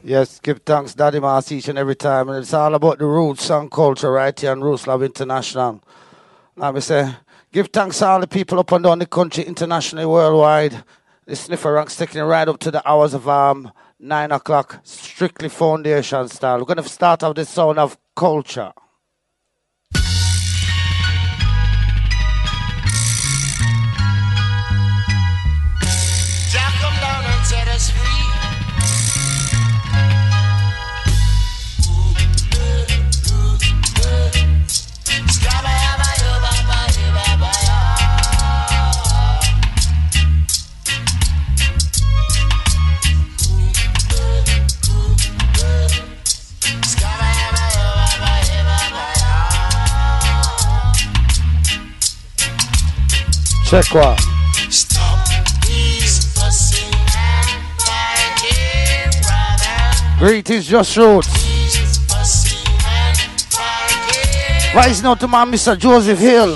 Yes, give thanks, Daddy Mass, each and every time. And it's all about the roots and culture right here on Roots Love International. Now me say, give thanks to all the people up and down the country, internationally, worldwide. The sniffer ranks taking it right up to the hours of 9 o'clock, strictly foundation style. We're going to start off this sound of culture. Jack, come down and set us free. Check what? Stop these fussing and fighting, brother. Greetings, Just Roots. These fussing and fighting. Rising out to my Mr. Joseph Hill.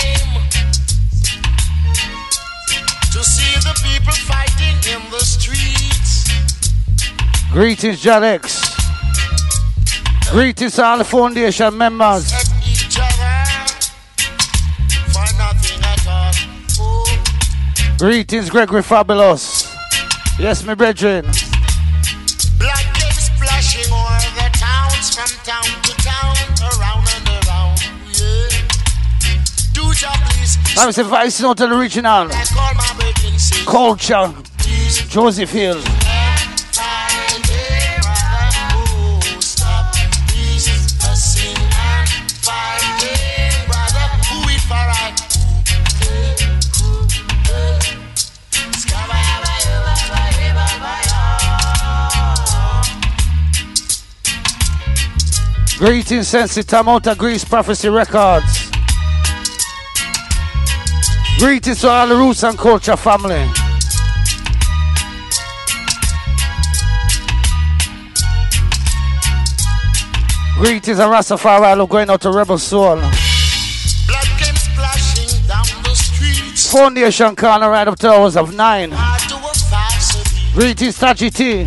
To see the people fighting in the streets. Greetings, Jadex. Greetings to all the foundation members. At each other for nothing at all. Oh. Greetings, Gregory Fabulous. Yes, my brethren. Blood came splashing over the towns, from town to town, around and around. Yeah. Do job, please. I'm saying, Vice Note original. I call my brethren, say, Culture. Joseph Hill. Greetings, Sensitive Mota Grease Prophecy Records. Greetings to all the Roots and Culture family. Greetings and Rastafari love going out to Rebel Soul. Blood came splashing down the streets. Foundation corner right up to hours of 9. Hard to a varsity. Greetings, Tachi T.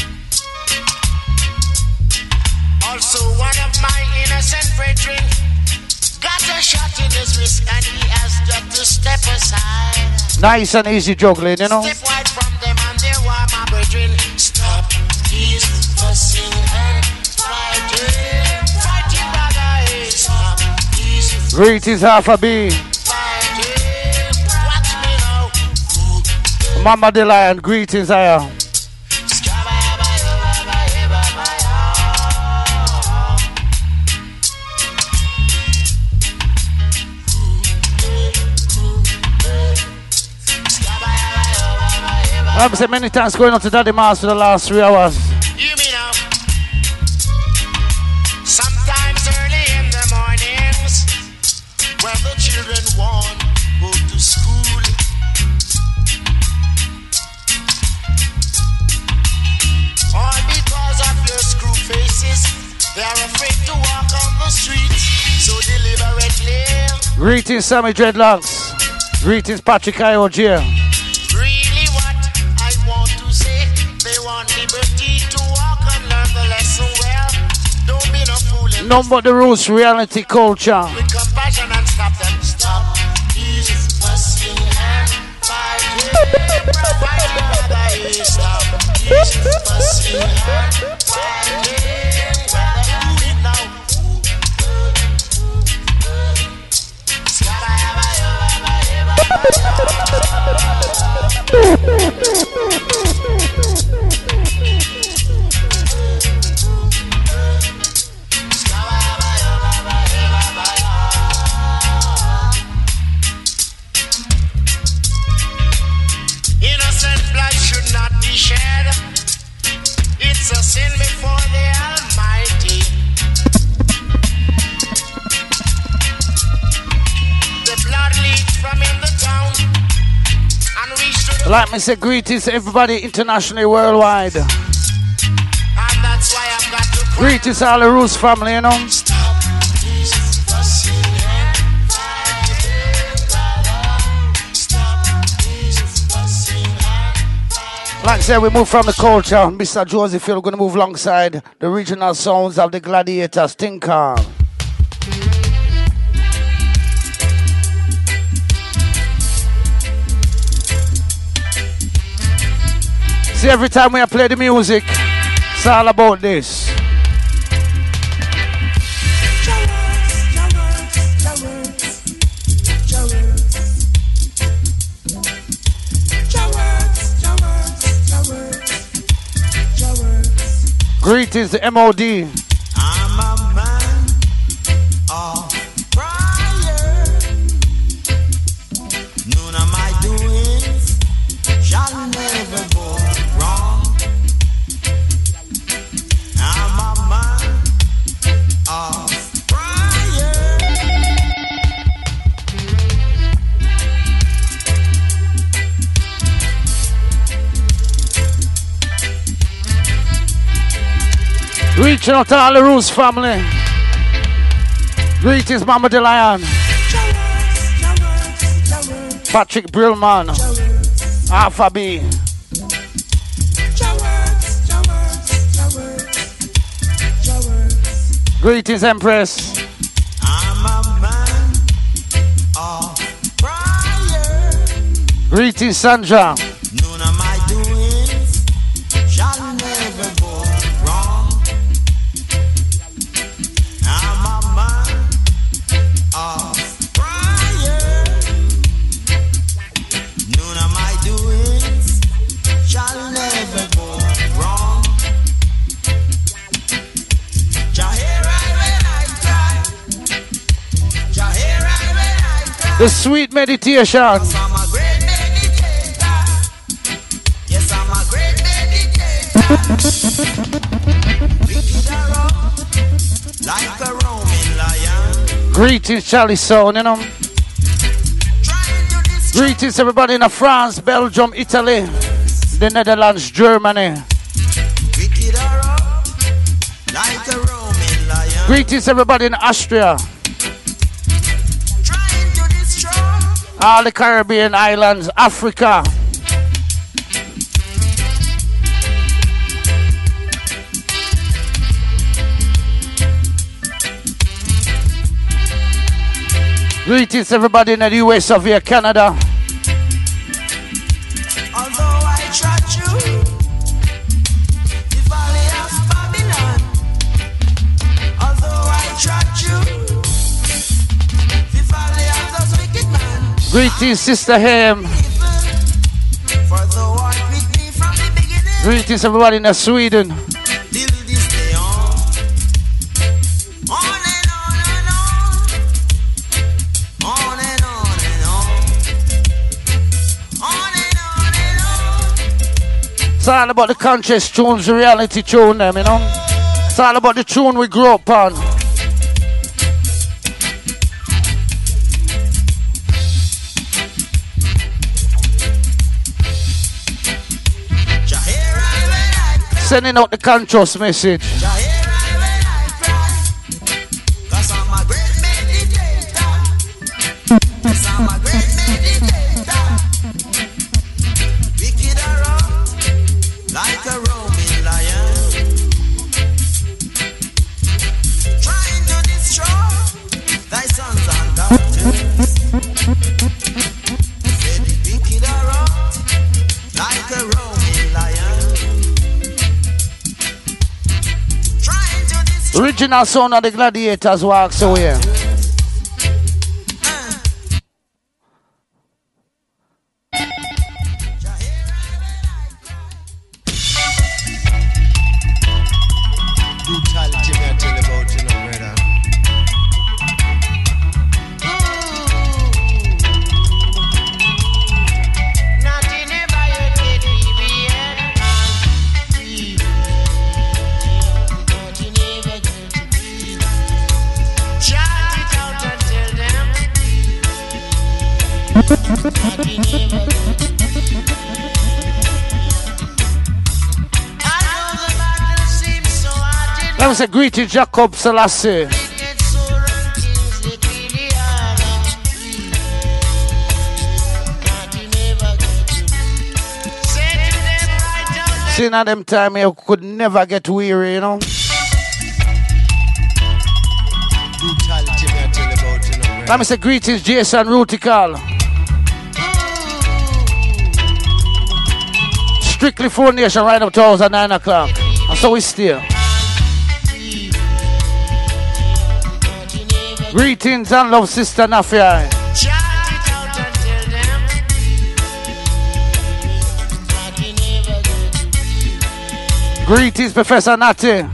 Also, one of my innocent brethren got a shot in his wrist and he has got to step aside. Nice and easy juggling, you know. Step wide from them and there were my brethren. Stop these fussing and fighting. Fighting, brother, hey. Stop these Greetings, Alpha B. fighting. Watch me now. Mama the Lion, greetings, Aya. I've said many times going on to Daddy Mars for the last 3 hours. You me now. Sometimes early in the mornings, when the children want go to school. All because of your screw faces, they are afraid to walk on the streets. So deliberately. Greetings, Sammy Dreadlocks. Greetings, Patrick IOG. Really what I want to say, they want liberty to walk and learn the lesson well. Don't be no fool in None but the Roots reality culture. with compassion and stop them. Stop these fussing and fighting. Fighting, brother, hey, stop these fussing and fighting. Brother, do it now. Innocent blood should not be shed. It's a sin before the Almighty. The blood leaked from in the town and reached to the Like me say, greetings to everybody internationally, worldwide. and that's why I've got to cry. Greetings to all the Roots family, you know. Stop this fussing and fighting, brother. Stop this fussing and fighting. Like I said, we move from the culture. Mr. Joseph, we're going to move alongside the regional sounds of the Gladiators. Think on. See, every time we play the music, it's all about this. Greetings to MOD. I'm a man of prayer. None of my doings shall never go wrong. I'm a man of prayer. Reaching out to all the Roos family. Greetings, Mama De Lion. Patrick Brillman. Alpha B. Greetings, Empress. I'm a man of prayer. Greetings, Sandra. None of my doings shall never go wrong. I'm a man of prayer. None of my doings shall never go wrong. Jah hear I when I cry. Jah hear I when I cry. The sweet meditation. I'm a great meditator. Yes, I'm a great meditator. Wicked around like a roaming lion. Greetings, Charlie Sound, you know. Trying to destroy. Greetings, everybody in France, Belgium, Italy, the Netherlands, Germany. Wicked around like a roaming lion. Greetings, everybody in Austria, Trying to destroy. all the Caribbean islands, Africa. Greetings, everybody in the US of here, Canada. Although I trod you, the valley of Babylon. Although I trod you, the valley of those wicked men. Greetings, Sister Ham. For thou art with me from the beginning. Greetings, everybody in Sweden. Till this day on. On and on and on. On and on and on. On and on and on. It's all about the conscious tunes, the reality tune, them, you know. It's all about the tune we grew up on. Jah hear I when I cry. Sending out the conscious message. Jah hear I when I cry. 'Cause I'm a great meditator. Yes, I'm a great meditator. Wicked around like a roaming lion. Trying to destroy thy sons and daughters. Say the wicked around like a roaming lion. Trying to destroy. Original sound of the Gladiators walks away. Brutality, me I tell you about, you know, brother. Nothing ever you get BBN. Nothing ever get BBN. Shout it out and tell them. Nothing ever get I know the battle seems so hard. Let me say greeting Jacob Selassie. Seeing at them time you could never get weary, you know. Brutality, me I tell you about, you know. Let me say greetings, Jason Rutical. Strictly Foundation right up to hours at 9 o'clock. And so we still. Greetings and love, Sister Nafia. Greetings, Professor Natty.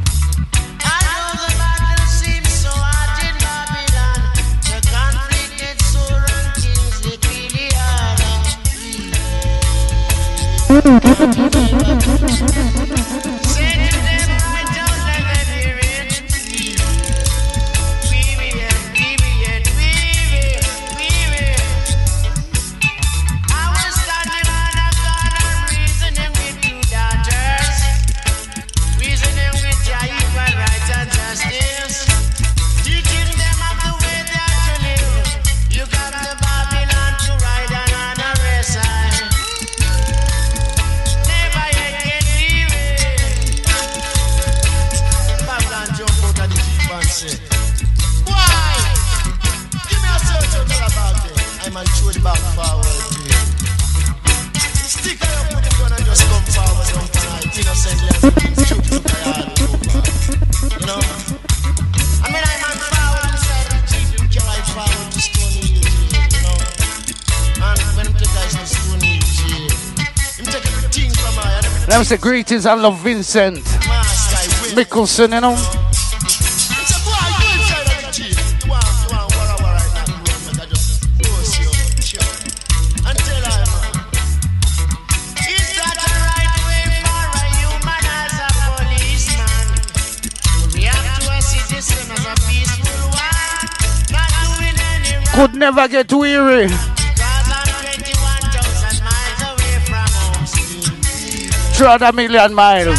Let me say greetings and love Vincent Mickelson, you know. Could never get weary. Throughout a million miles.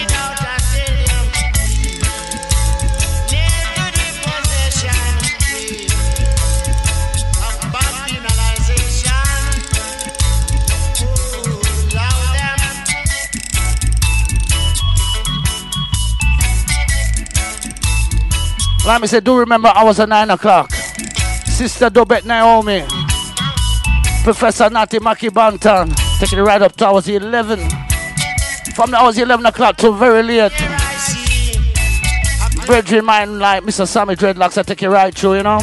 Let me say, do remember hours at 9 o'clock. Sister Dobet Naomi, Professor Natty Maki Bantan, taking it right up to hours 11. From the hours 11 o'clock to very late. Brethren mine like Mr. Sammy Dreadlocks, I take it right through, you know.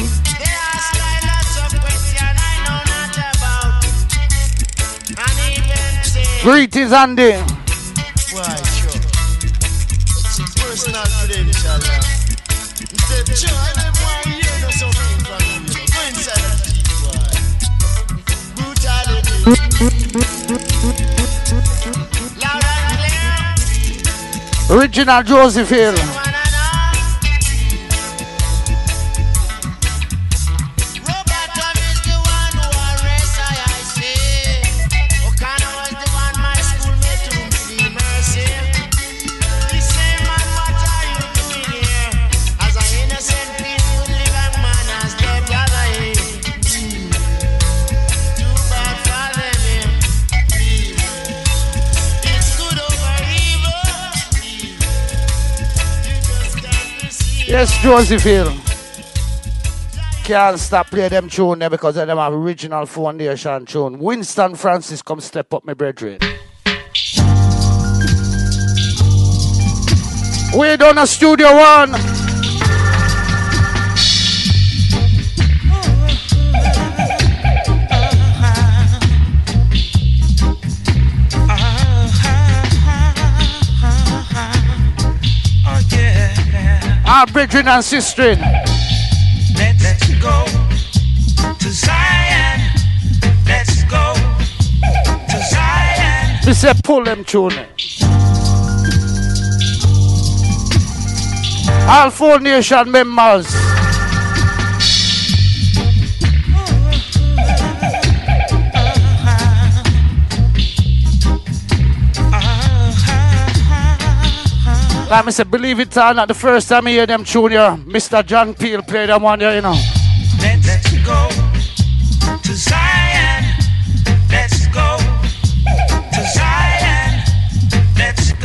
Greetings, Andy. Why, sure. It's personal today, inshallah. Sure, I never want to hear something from you. Go inside the teeth, boy. Brutality. Original Joseph Hill. Yes, Joseph Hill. Can't stop playing them tune there because of them have original Foundation tune. Winston Francis, come step up, my brethren. We done a Studio One. Our brethren and sisters. Let's go to Zion. Let's go to Zion. We say pull them tune. All Foundation members. Like I said, believe it or not, the first time I hear them tune here, Mr. John Peel play them one here, you know. Let's go to Zion. Let's go to Zion. Let's go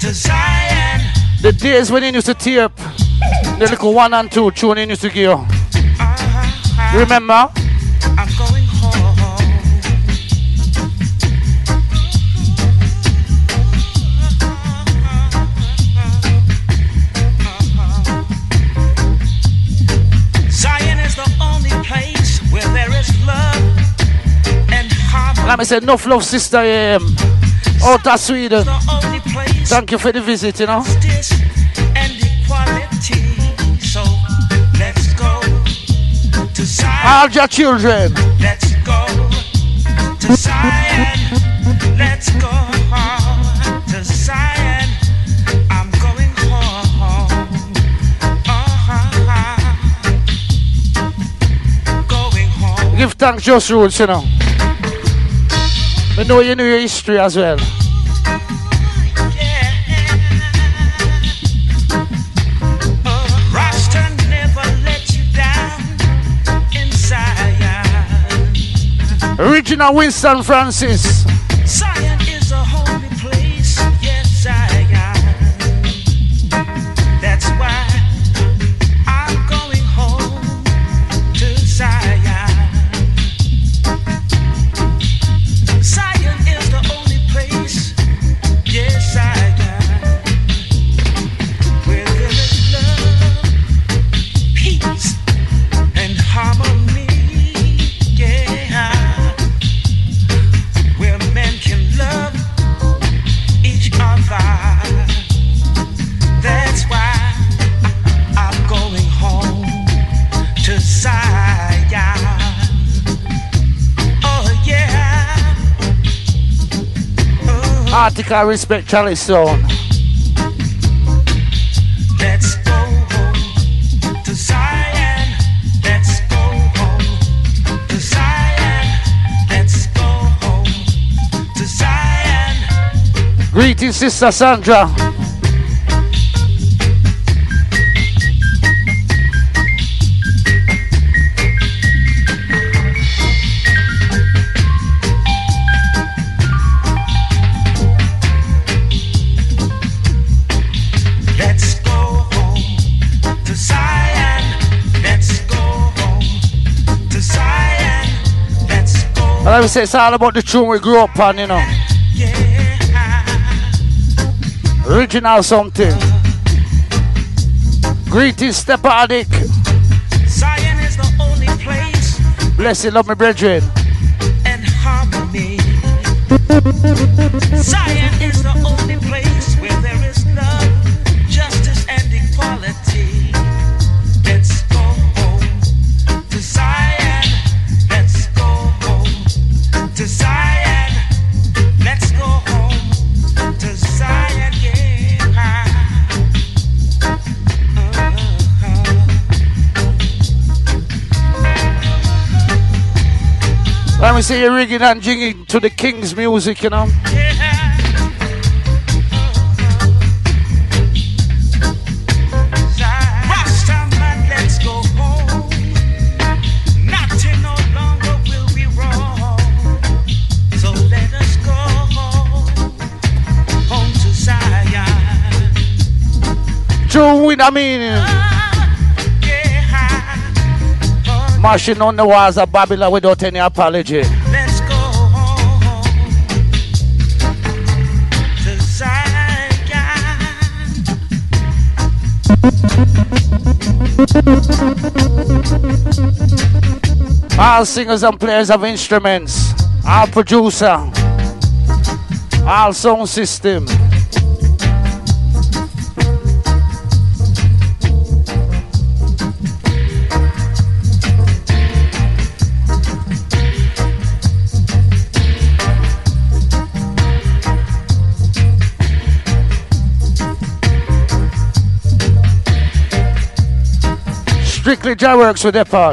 to Zion. The days when he used to tape the little 1 and 2 tune he used to give you. Remember? I'm going home. Zion is the only place where there is love and harmony. Let me say, enough love, sister. Out of Sweden. The only place Thank you for the visit, you know. justice and equality. So let's go to Zion. All your children. Let's go to Zion. Let's go to Zion. I'm going home. Going home. Give thanks, Just Roots, you know. I know you know your history as well. Yeah. Rasta never let you down in Zion. Original Winston Francis. Zion is a holy place, yes, Zion. That's why I'm going home to Zion. Zion is the only place, yes, Zion, where there is love, peace, and harmony, yeah. Where men can love each other. That's why I'm going home to Zion. Oh yeah. Oh, Article Respect Charlie Stone. let's go home to Zion. Let's go home to Zion. Let's go home to Zion. Greetings, Sister Sandra. Let's go home to Zion. Let's go home to Zion. Let's go. Like we say, it's all about the tune we grew up on, you know. Yeah. Original something. Greetings, Step Addict. Zion is the only place Bless you, love me, brethren. and harmony. Zion is the only place where there is love, justice, and equality. Let's go home to Zion. Let's go home to Zion. Let's go home to Zion. Yeah. Let me say you're rigging and jigging to the King's music, you know. Rastaman, let's go home. Nothing no longer will be wrong. So let us go home to Zion. True with I mean, marching on the walls of Babylon without any apology. Let's go home to Zion. All singers and players of instruments, all producer, all sound system. Strictly Jah works with their part.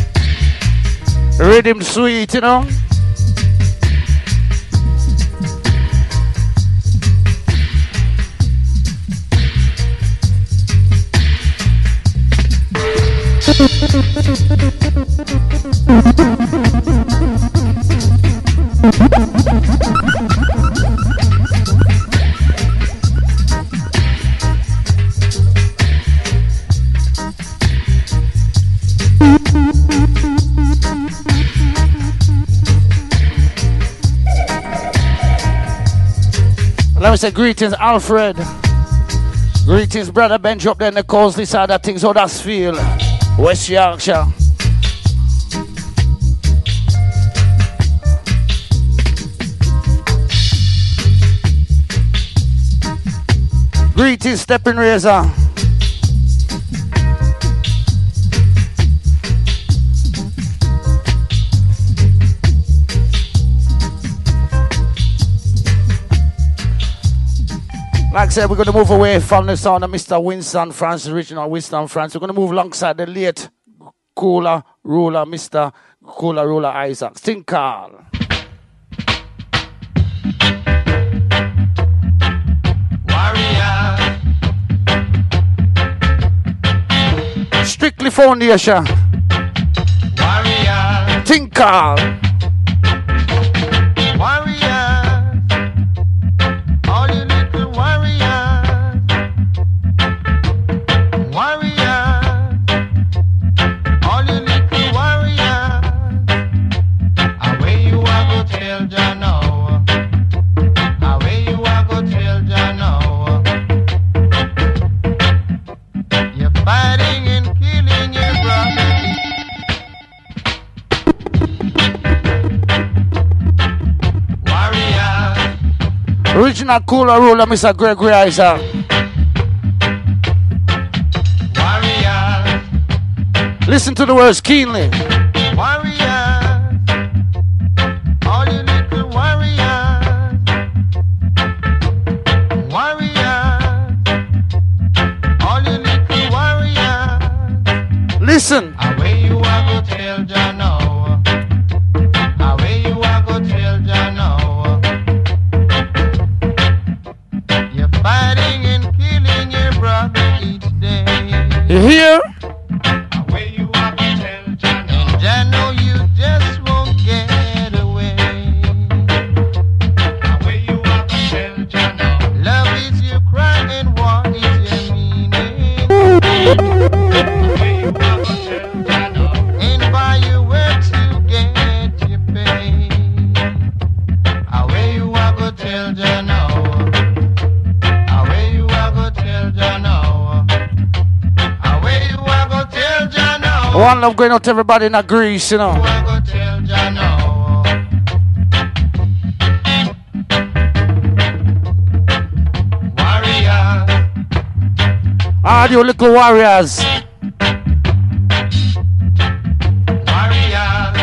Rhythm sweet, you know. Let me say greetings, Alfred. Greetings, brother Benji up there in the Cosley side of things. How that's feel? West Yorkshire. Greetings, Stepping Razor. Like I said, we're going to move away from the sound of Mr. Winston France, original Winston France. We're going to move alongside the late Cooler Ruler, Mr. Cooler Ruler Isaac. Think Carl. Warrior. Strictly Foundation. Warrior. Think Carl. Original Cooler Ruler, Mr. Gregory Isaac. Warrior. Listen to the words keenly. Warrior. All you little warrior. Warrior. All you little warrior. Listen. Away you are go tell Jah now. Away you are go tell Jah now. Fighting and killing your brother each day. You hear? Away you are to tell Jah now. And Jah know you just won't get away. Away you are to tell Jah now. Love is your cry and war is your meaning. Away you are to tell Jah now. And by your works you get your pay. Away you are to tell Jah now. One love going out to everybody in Greece, you know. Warriors. Ah, you little warriors. Warriors.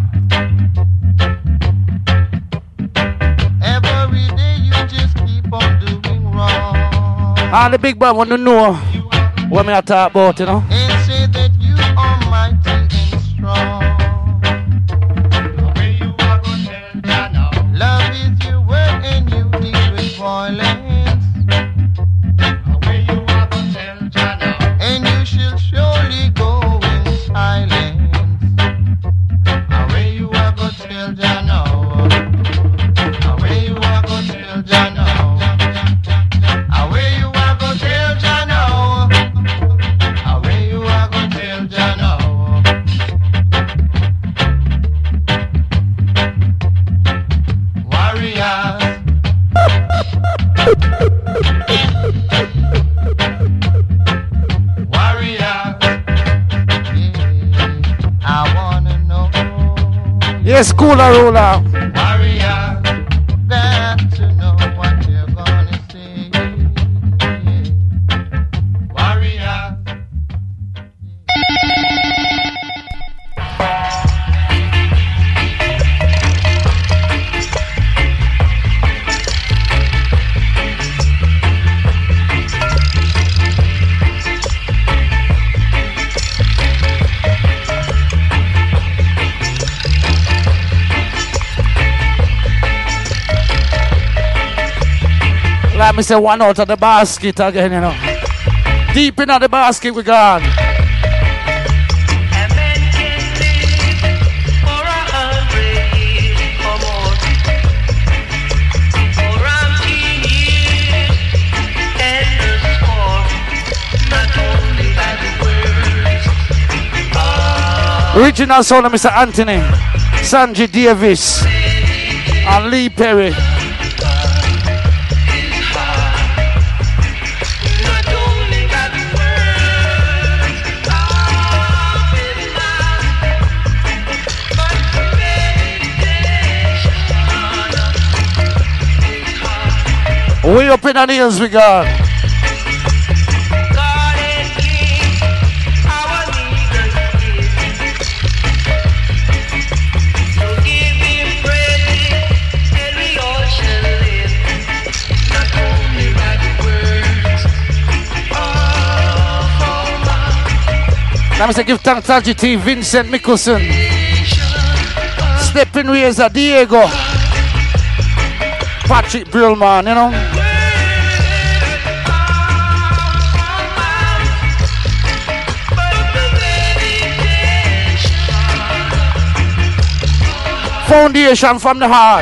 Every day you just keep on doing wrong. Ah, the big boy want to know what me I talk about, you know. And say that you are mighty and strong. Away you are go tell Jah now. Love is your word and you deal with violence. Away you are go tell Jah now. And you shall surely go in silence. Away you are go tell Jah now. Away you are go tell Jah now. Away you are go tell Jah now. Away you are go tell Jah now. Warriors. Warriors. I wanna know. Yes, Cooler Ruler. Warriors. Got to know what you're gonna say. Warriors. Let me say one out of the basket again, you know. Deep in the basket we gone. A man can live for 100 years or more, or 100 years, and the score, not only by the words. Original sound of Mr. Anthony, Sanji Davis, and Lee Perry. Way up in the hills we got. God and King, our leader is. So give him praise, and we all shall live. Not only by the words of our mouth. Let me say give thanks to GT, Vincent Mickelson. Stepping ways at Diego. Patrick Brillman, you know. Foundation from the heart.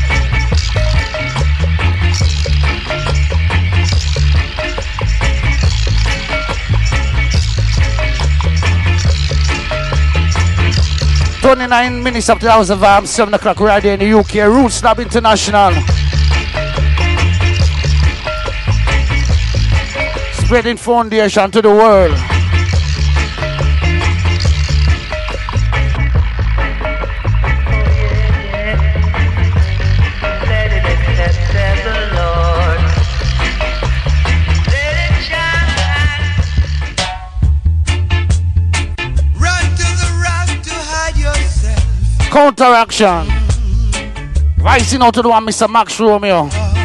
"29 minutes after the hours of 7 o'clock right here in the UK. Roots Lab International. Spreading foundation to the world. Counteraction. Rising out to the one, Mr. Max Romeo.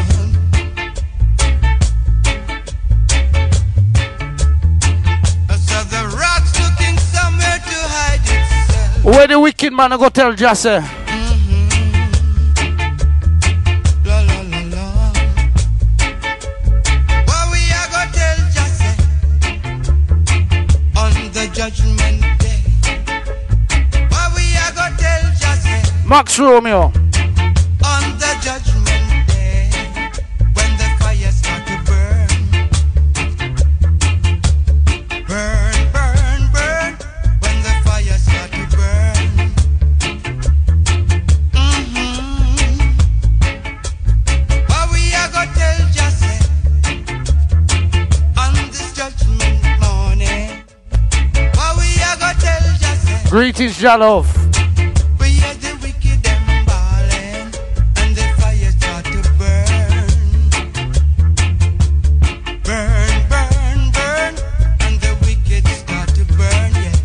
So the rock's looking somewhere to hide itself. Where the wicked man go tell Jesse? La la la la. What we are gonna tell Jesse on the judgment day? What we are gonna tell Jesse Max Romeo. on the judgment day when the fire start to burn, burn, burn, burn. When the fire start to burn. What we are gonna tell Jesse on this judgment morning? What we are gonna tell Jesse? Greetings, Jalov. We hear the wicked them bawling, and the fire start to burn, burn, burn, burn, and the wicked start to burn. Yeah.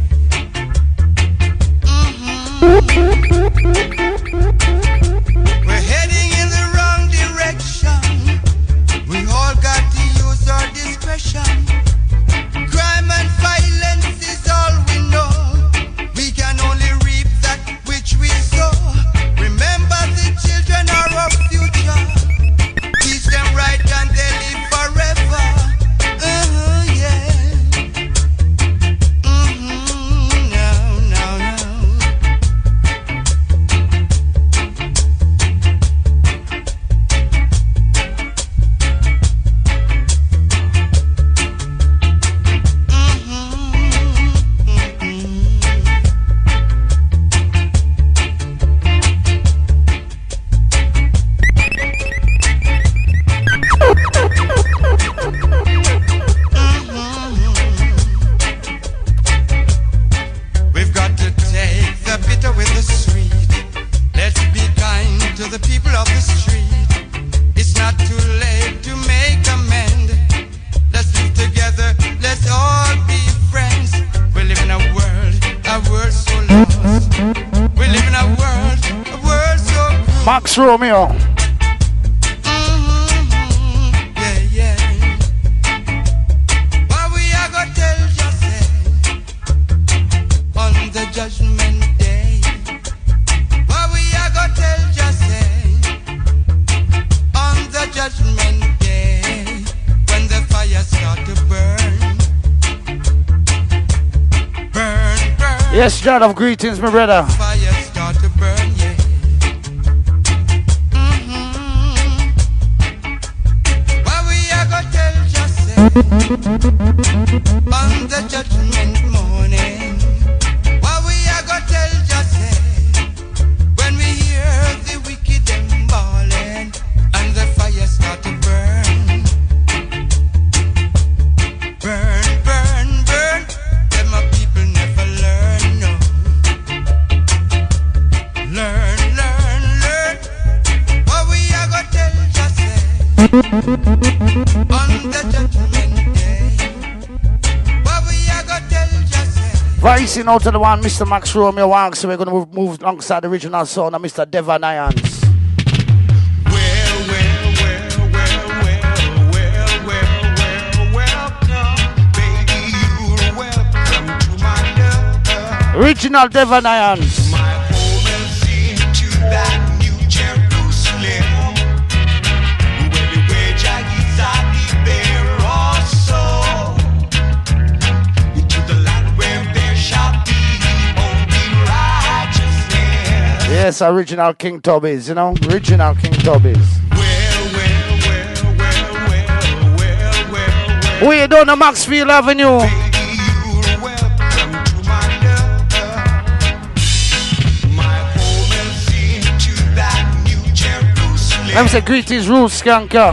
We're heading in the wrong direction. We all got to use our discretion. Crime and violence is all we know. We can only reap that which we sow. Remember, the children are our future. Teach them right and they live forever. Yeah. Now, now, now. We've got to take the bitter with the sweet. Let's be kind to the people of the street. It's not too late to make amends. Let's live together. Let's all be friends. We live in a world so lost. We live in a world so Max Romeo. yeah, yeah. What we are gonna tell Jesse on the judgment day? What we are gonna tell Jesse on the judgment day when the fire start to burn, burn, burn. Yes, Jalov, greetings, my brother. Fire start to burn, yeah. What we are gonna tell Jesse on the judgment morning? What we are gonna tell Jesse when we hear the wicked them bawling and the fire start to burn, burn, burn, burn. Them my people never learn, no. Learn, learn, learn. What we are gonna tell Jesse on the judgment day. What we are gonna tell yourself? Voicing out to the one, Mr. Max Romeo Wang, so we're going to move alongside the original sound of Mr. Devon Irons. Original Devon Irons. My home is into that New Jerusalem, where the wage is there also, into the land where there shall be only righteousness. Yes, original King Tubby's, you know, original King Tubby's. We down the Maxfield Avenue. Let me say greetings, Roots Skanker.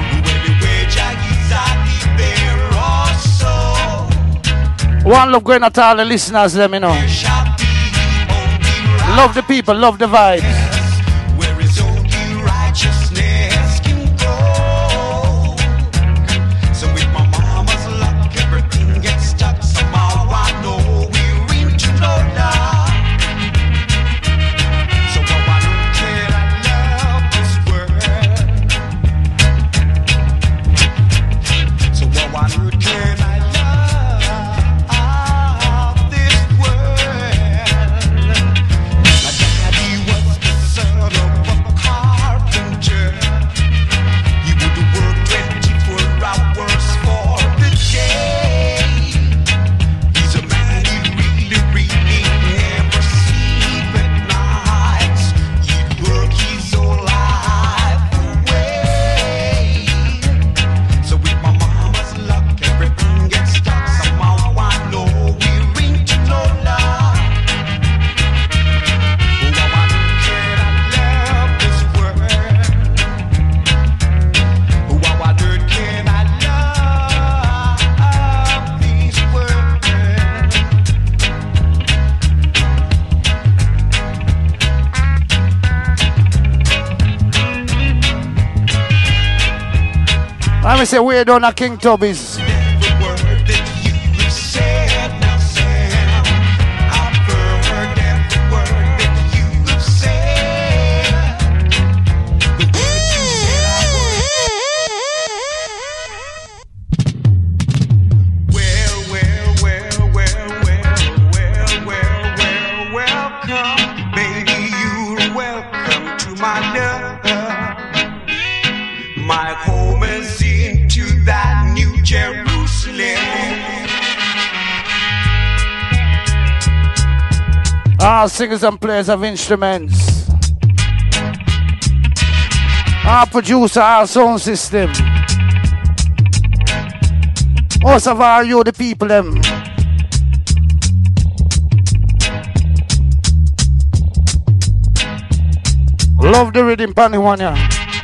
One love going at all the listeners, let me know. Love the people, love the vibes. Where is only righteousness can go. So with my mama's luck, everything gets stuck. Somehow I know we're into no love. So I don't care, I love this world. So I don't care, I love this world. My daddy was the son of a carpenter. He would work 24 hours for the day. He's a man who really never sleep at nights. He'd work his whole life away. So with my mama's luck, everything gets stuck. Somehow I know we're into no love. Let me say we're down at King Tubby's. Welcome, baby, you're welcome to my love. My home is into that New Jerusalem. All singers and players of instruments. Our producer, our sound system. Most of our you, the people, them. Love the rhythm, Panny one, yeah.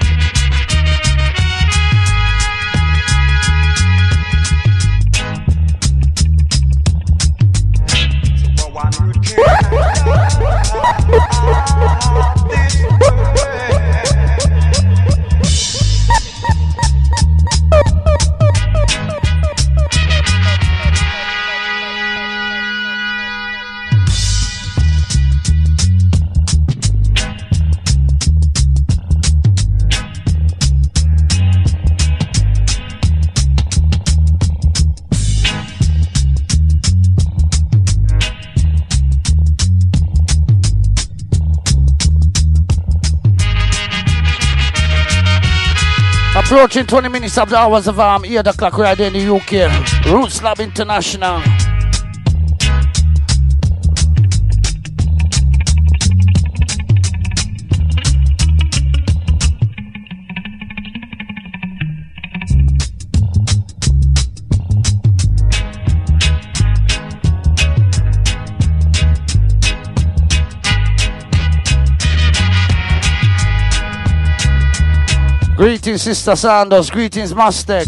Approaching 20 minutes of the hours of 8 o'clock right there in the UK. Roots Lab International. Greetings, Sister Sanders. Greetings, Mastek.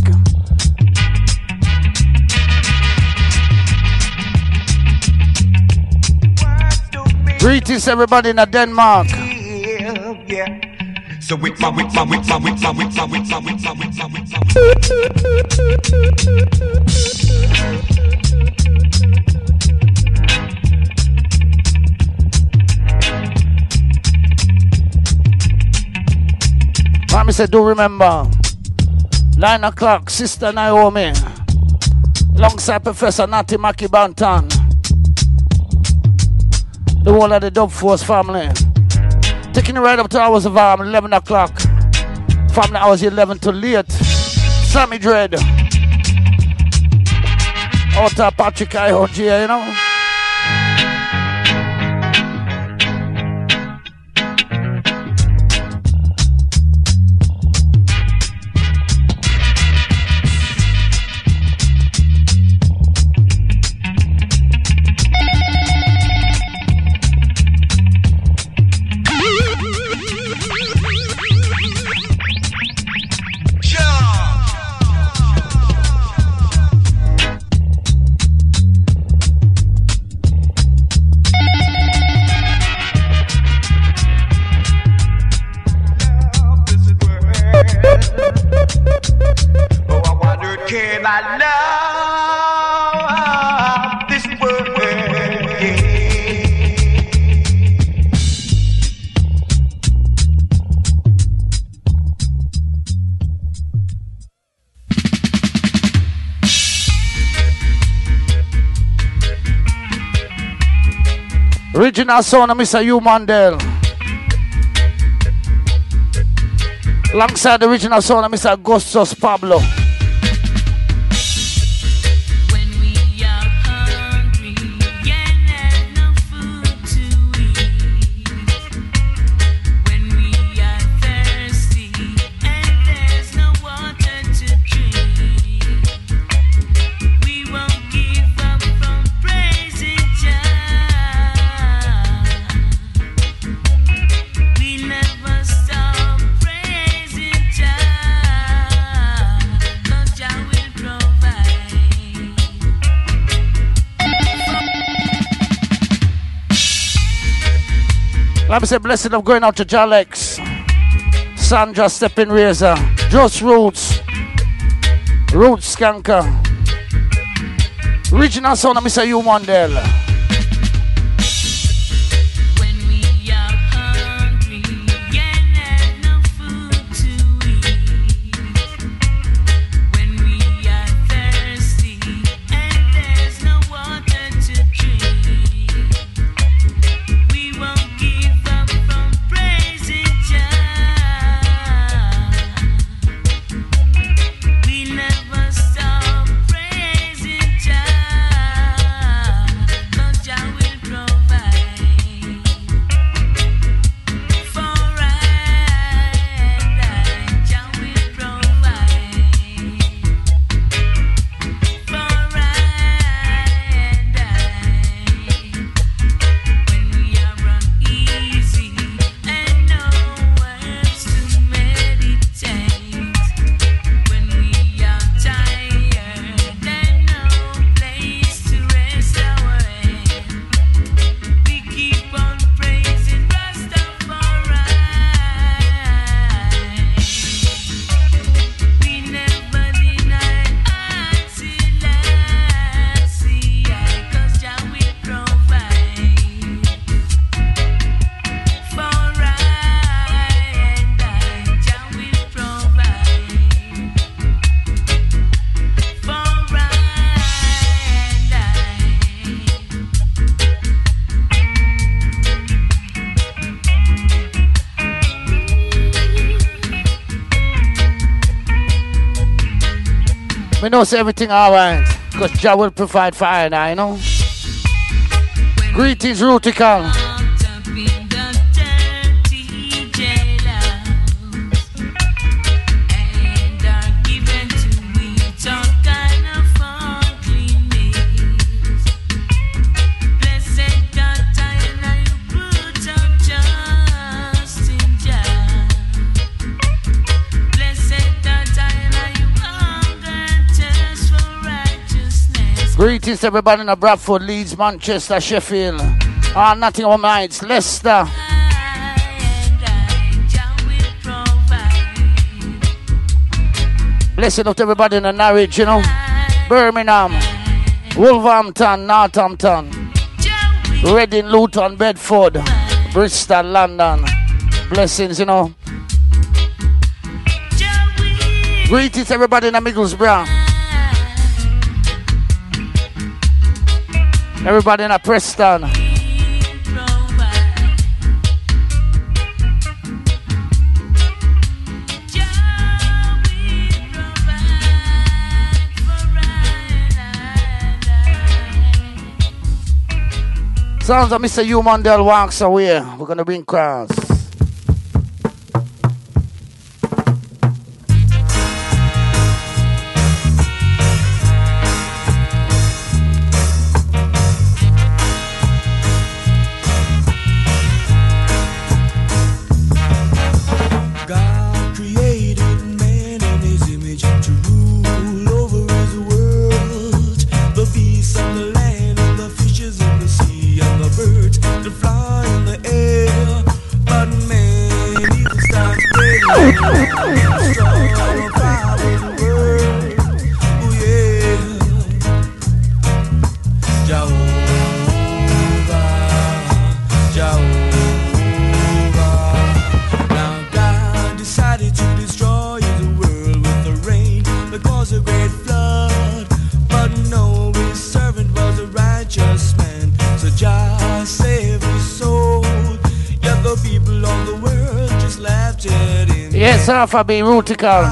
Greetings, everybody in Denmark. Yeah. So with my Mommy said, do remember, 9 o'clock, Sister Naomi, alongside Professor Natty Mackie Banton, the whole of the Dub Force family. Taking it right up to hours of 11 o'clock. From the hours 11 to late. Sammy Dread. Out of Patrick IOG, you know. Original sound of Mr. Hugh Mandel. Alongside the original sound of Mr. Augustus Pablo. Let me say blessing of going out to Jalex, Sandra Stepping Razor, Just Roots, Roots Skanker, original sound of Mr. Hugh Mandel. We know everything alright, because Jah will provide for I now, you know. Greetings, Rutical. Greetings to everybody in Bradford, Leeds, Manchester, Sheffield, Nottingham Heights, Leicester. Blessing up to everybody in the Norwich, you know. Birmingham, Wolverhampton, Northampton, Reading, Luton, Bedford, Bristol, London. Blessings, you know. Greetings everybody in the Middlesbrough. Everybody in the Preston. Sounds of Mr. Hugh Mandel walks away. We're gonna bring crowds. Yes, Alpha be Rutical.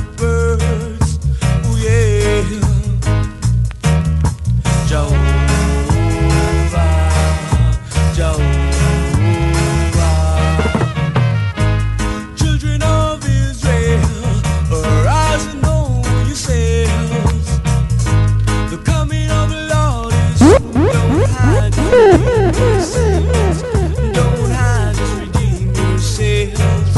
Children of Israel, arise and know yourselves. The coming of the Lord is soon. Don't hide, just redeem yourselves. Don't hide, just redeem yourselves.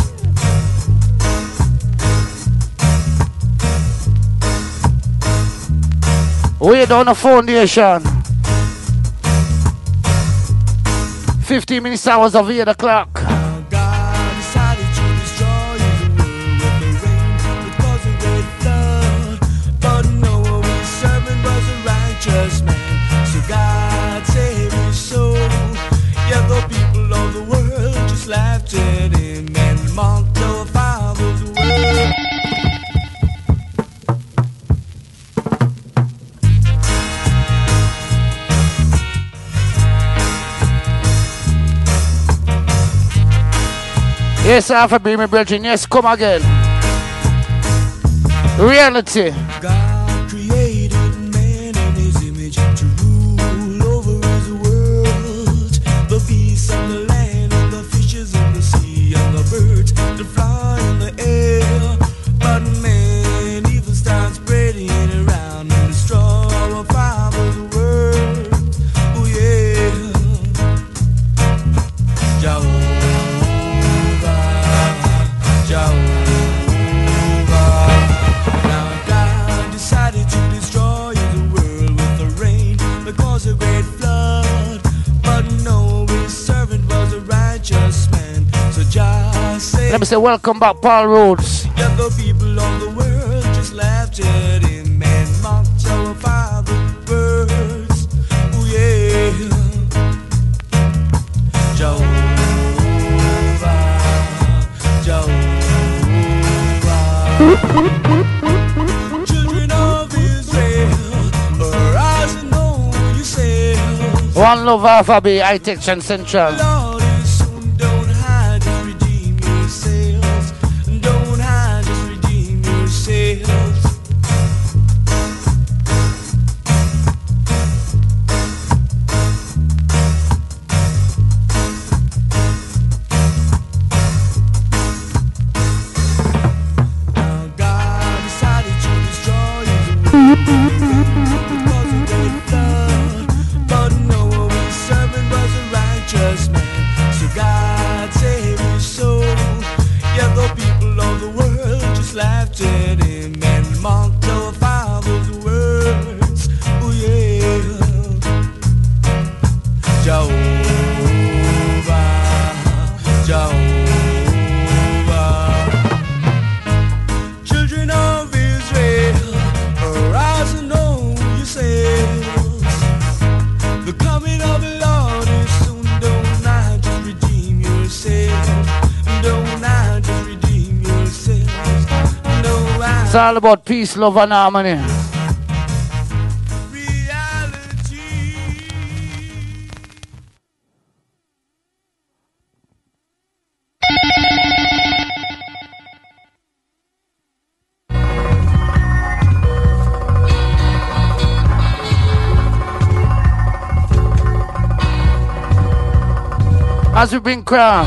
We're on the foundation. 15 minutes hours of 8 o'clock. God decided to destroy the world with the rain because of great flood. But Noah, his servant, was a righteous man. So God saved his soul. Yet the people of the world just laughed at him and mocked our Father's word. Yes, Alpha be my brethren. Yes, come again. Reality. God created man in his image to rule over his world. The beasts of the land and the fishes in the sea and the birds that fly in the air. But man even starts spreading around and destroy our Father's word. Oh yeah. Jehovah, Jehovah. A great flood, but no, his servant was a righteous man. So Jah said, Let me say welcome back, Paul Rhodes. Yet the people of the world just laughed at him and mocked our Father's words. Oh yeah. Jehovah, Jehovah. Children of Israel, arise and know. One Love Alpha B, High-Tech Central. Lord is soon. Don't hide, just redeem yourselves. Don't hide, just redeem yourselves. Now God decided to destroy his world. God save his soul. Yet the people of the world just laughed at him and mocked our Father's words. Oh yeah. Jehovah, Jehovah. Children of Israel. It's all about peace, love, and harmony. As we bring cross.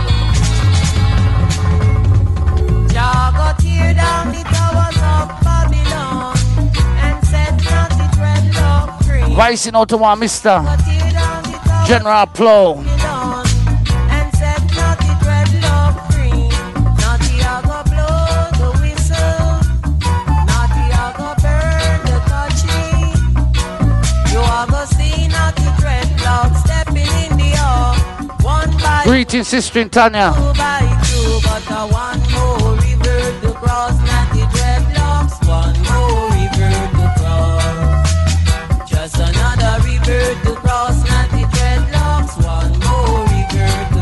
Jah go tear down the towers of Babylon and set not the dreadlock free. Vicing out to one Mr. Go tear down the towers General Plow. of Babylon and set not the dreadlock free. Naughty I go blow the whistle. Naughty I go burn the touchy. You are go see naughty dreadlock stepping in the ark. Greetings, Sister in Tanya. 2 by 2, but one more river to cross, not the dreadlocks. One more river to cross. Just another river to cross, not the dreadlocks. One more river to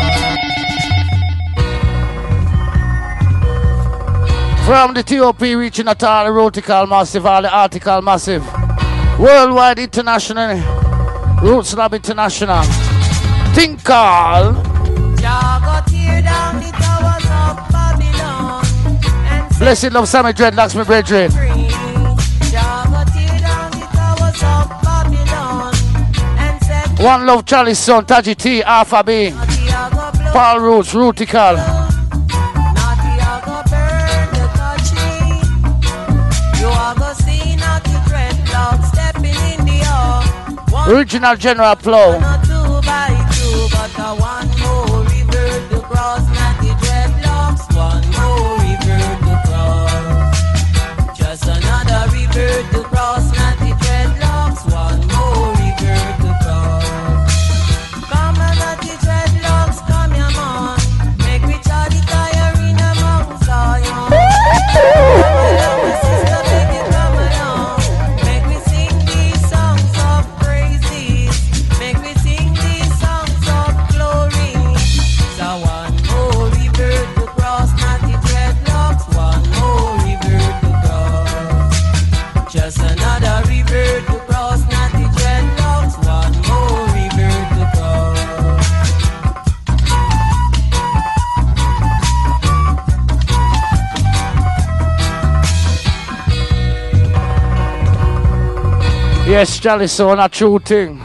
cross. From the TOP reaching at all the Rootical Massive, all the Article Massive. Worldwide, internationally. Roots Lab International. Think all. Jah go tear down the towers of Babylon and set Blessed love, Sammy Dreadlocks, my brethren. free. Jah go tear down the towers of Babylon and set One love, Charlie's son, Taji T, Alpha B, naughty I go blow. Paul Roots, Rootical. Naughty I go burn the touchy. You are go see naughty dreadlock stepping in the ark. One Original General Plow. not 2 by 2, but one more river to cross, naughty dreadlocks. One more river to cross. Just another river to cross, naughty dreadlocks. One more river to cross. Come on, naughty dreadlocks, come here, man. Make me charge the tire in a Mount Zion. Sister, make it come along. Make me sing these songs of praises. Make me sing these songs of glory. So one more river to cross, not the dreadlocks. One more river to cross. Just another river to cross, not the dreadlocks. One more river to cross. Yes, Charlie's son, a true thing.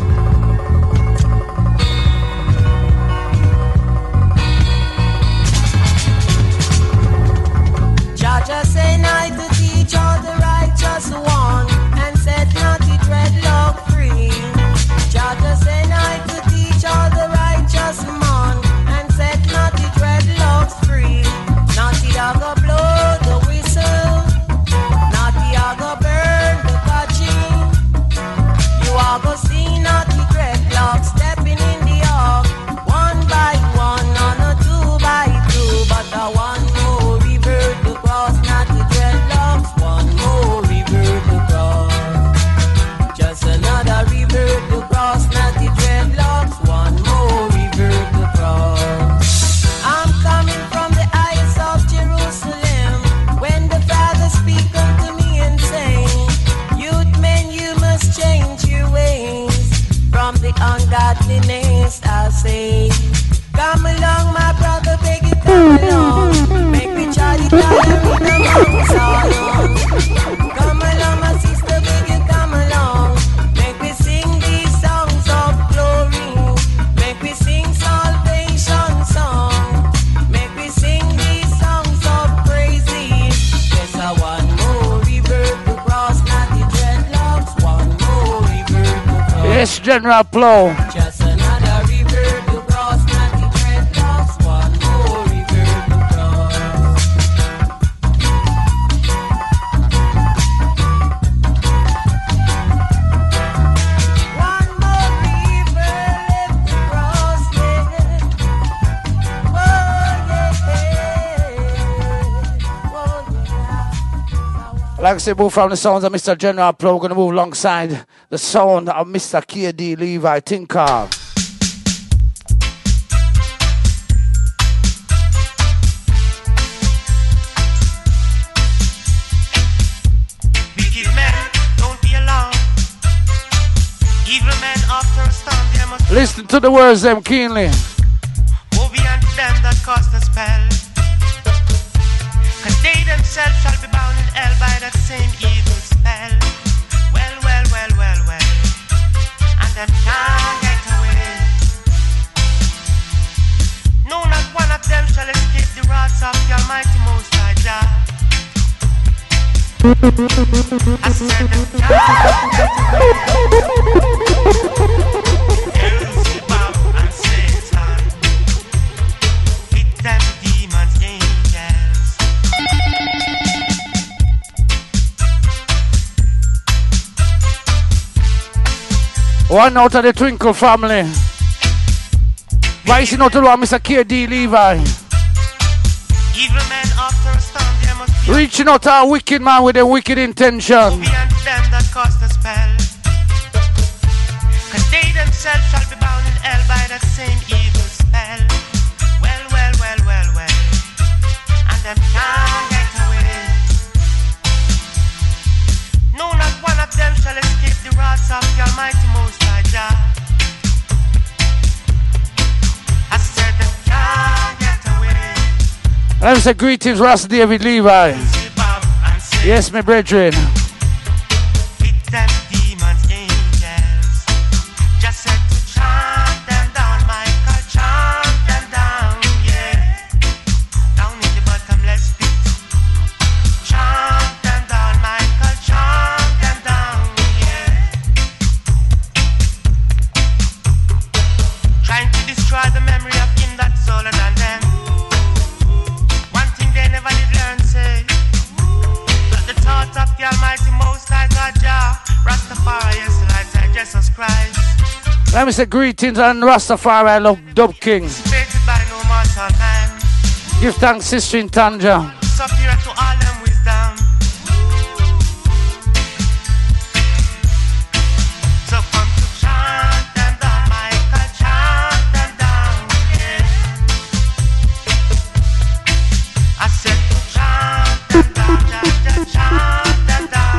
Jah just say night to teach all the righteous one and set not the dreadlock free. Jah just say night to teach all the righteous man and set not the dreadlocks free. Naughty I go blow the whistle. Naughty I go burn the catching. You are go see naughty dreadlocks stepping in the ark. 1 by 1 on a 2 by 2, but a one more river to cross, not the dreadlocks. One more river to cross. Just another river to cross, not the dreadlocks. One more river to cross. I'm coming from the heights of Jerusalem. When the Father speak unto me and say, youth men, you must change your ways from the ungodliness. I say, come along, my brother, beg you, come along. Make me charge it down in the Mount Zion. Come along, my sister, beg you, come along. Make me sing these songs of glory. Make me sing salvation song. Make me sing these songs of praises. Yes, I want more river to cross, not the dreadlocks. One more river to cross. Yes, General Plow. Just another river to cross, not the dreadlocks. One more river to cross. One more river left to cross, yeah. Whoa, yeah. Whoa, yeah. Like I said, move from the sounds of Mr. General Plow. We're going to move alongside the sound of Mr. KD Levi Tinker. Evil men after a storm, there must be Listen to the words them keenly. woe be unto them that cast a spell. Cause they themselves shall be bound in hell by that same evil spell. Well, well, well, well, well. And them can't get away. No, not one of them shall escape the wrath of the Almighty Most High Jah. I said them can't get away. Beelzebub and Satan, with them demons, angels. One out of the Twinkle family. Rising out of the one, Mr. KD Levi. Evil men after a storm, there must be Reaching out to a wicked man with a wicked intention. be unto them that cast a spell. Cause they themselves shall be bound in hell by that same evil spell. Well, well, well, well, well. And them can't get away. No, not one of them shall escape the wrath of the Almighty Most High Jah. I said them can't get away. Let me say greetings, Ras David Levi. Beelzebub and Satan, Yes, my brethren. with them demons, angels. Just said to chant them down, Michael, chant them down, yeah. Down in the bottomless pit. Chant them down, Michael, chant them down, yeah. Trying to destroy the memory of him that is older than them. One thing they never did learn, say, that the thought of the Almighty Most High God Jah, Rastafari is the light of Jesus Christ. Let me say greetings and Rastafari, I love Dub King. Created by no mortal man, Give thanks, sister in Tanja. superior to all them wisdom. So come to chant them down, Michael, chant them down, yeah. I said to chant them down, chant them down.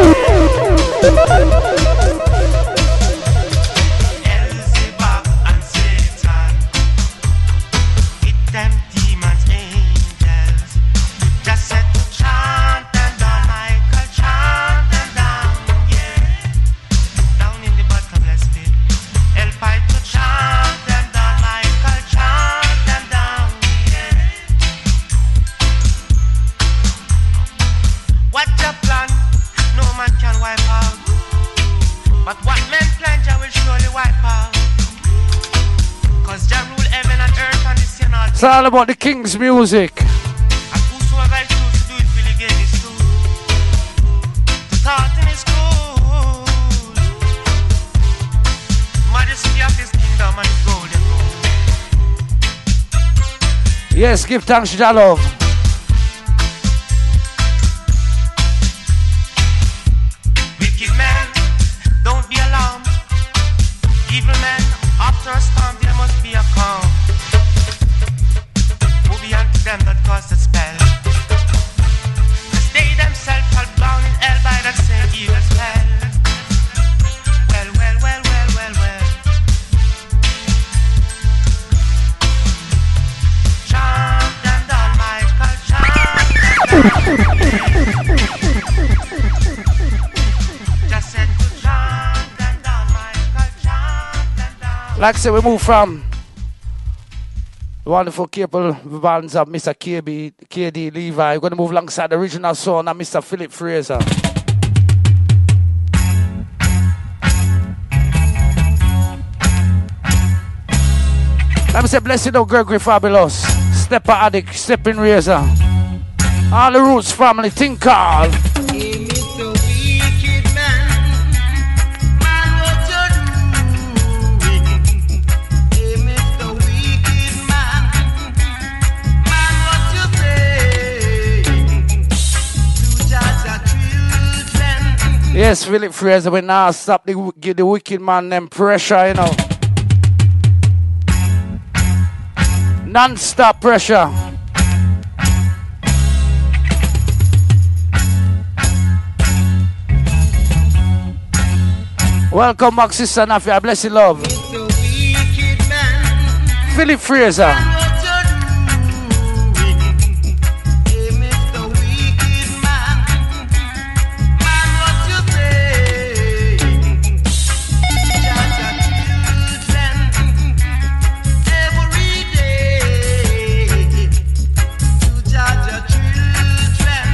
Beelzebub and Satan, with them demons, angels. Just said to chant them down, Michael, chant them down, yeah. Down in the bottomless pit. Help I to chant them down, Michael, chant them down, yeah. What your plan? No man can wipe out. But what men plan, Jah will surely wipe out. Cause Jah rule heaven and earth and the sea and all. It's all about the King's music. And whosoever is choose to do it, will gain his soul. The thought in his school. Majesty of his kingdom and his golden throne. Yes, give thanks, Jah love. Wicked men, don't be alarmed. Evil men, after a storm there must be a calm. Woe be unto them that cast a spell. Cause they themselves shall be bound in hell by that same evil spell. Well, well, well, well, well, well. Chant them down, Michael, chant them down. Just said to chant them down, Michael, chant them down. Like I said, we move from the wonderful capable bands of Mr. KD Levi. We're going to move alongside the original son of Mr. Philip Fraser. Let me say, blessed out Gregory Fabulous, Stepper Addict, Stepping Razor. All the Roots family, think all. Hey, Mr. Wicked Man, man, what you doing? Hey, Mr. Wicked Man, man, what you saying? To judge our children. Yes, Philip Fraser, we now stop give the wicked man them pressure, you know. Non-stop pressure. Welcome back, Sister Nafia. Bless you, love. Mr. Wicked Man, Philip Fraser. what you doing? Hey, Mr. Wicked Man, what you saying? Judge your children every day. You judge your children.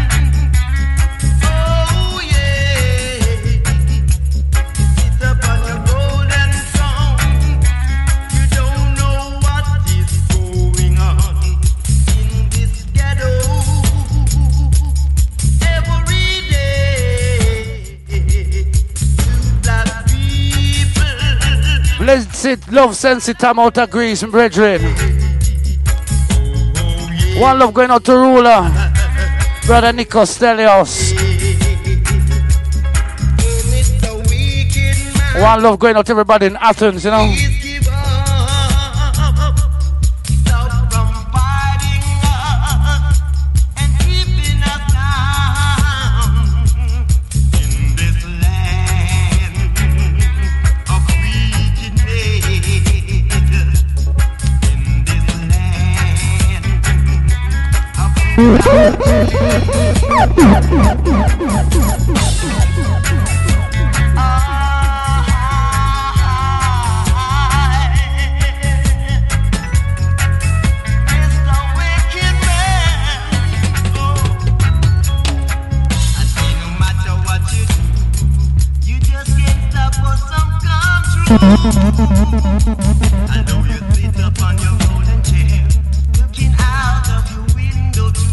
Oh yeah. Sit upon your golden throne. You don't know what is going on in this ghetto every day. You black people. Blessed love sense it time out of Greece, brethren. One love going out to ruler. Brother Nick Costellios. Mr. Wicked Man, One love going out to everybody in Athens, you know. please give up. Stop from fighting us and keeping us down in this land of wickedness. In this land Mr. Wicked Man. I say no matter what you do, you just can't stop us from come true. I know you sit up on your golden chair, looking out of your window too.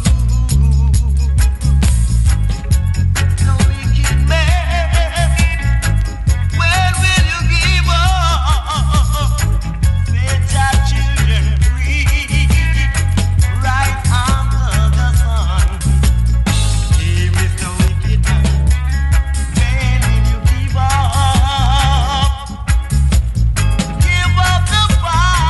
The wicked man, when will you give up? Set your children free, right under the sun. Hey, Mr. Wicked Man, when will you give up? Give up the fight.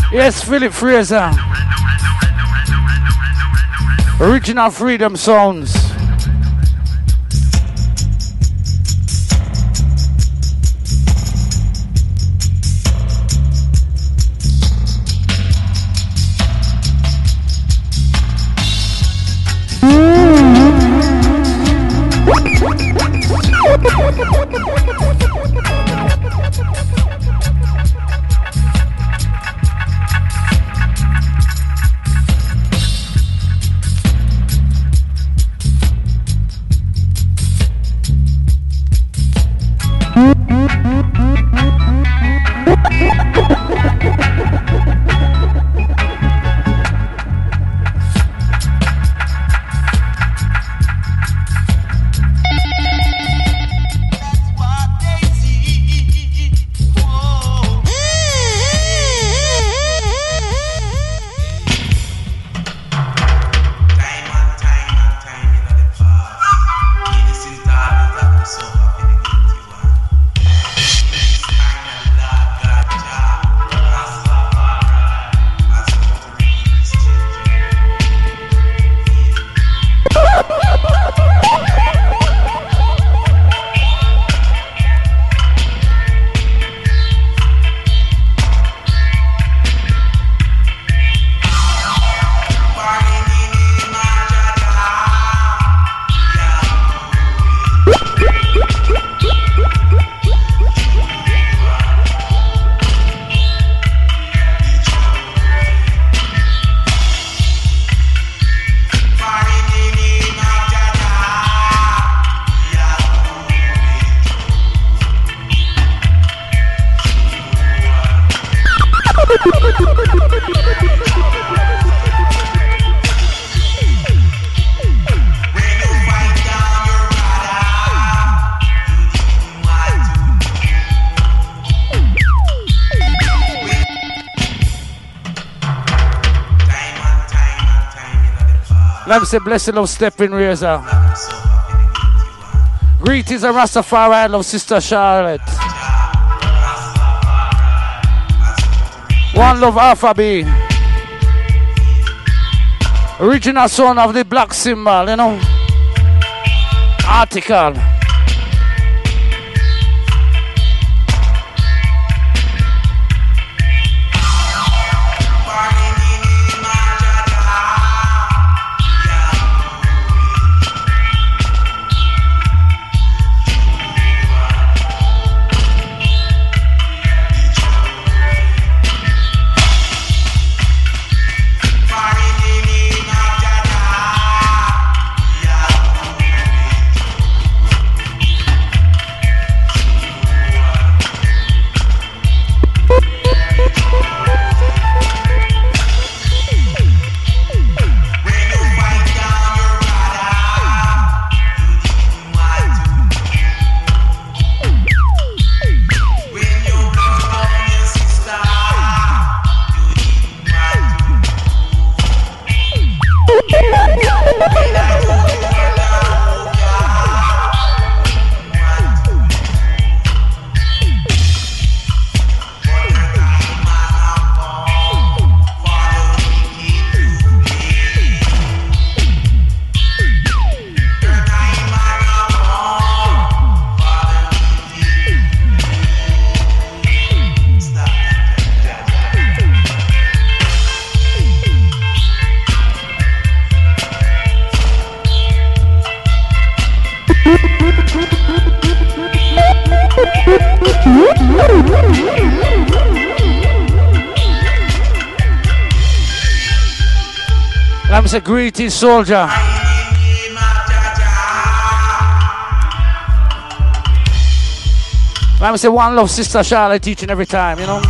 Yes, Philip Fraser. Original Freedom Sounds. Let me say blessed love stepping razor. Greetings and Rastafari love Sister Charlotte. One love Alpha B. Original son of the black symbol, you know. Article. Let me say greetings, soldier. Let me say one love, Sister Charlotte, each and every time, you know.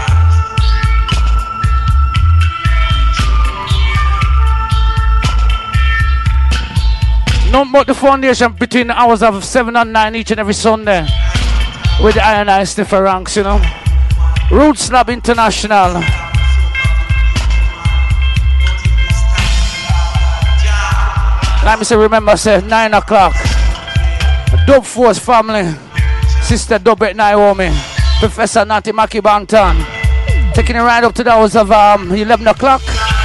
Not but the foundation between the hours of 7 and 9 each and every Sunday with the Iron Eye Sniffer ranks, you know. Roots Lab International. Let me say, remember, say 9 o'clock. Dub Force family. Sister Dubet Naomi. Professor Natty Maki Bantan. Taking it right up to the hours of 11 o'clock.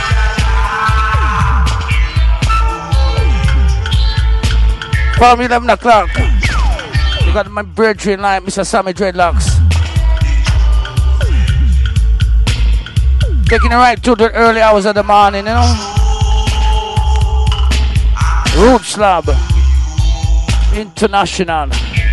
From 11 o'clock, you got my brethren like Mr. Sammy Dreadlocks. Taking it right to the early hours of the morning, you know. Roots Lab International.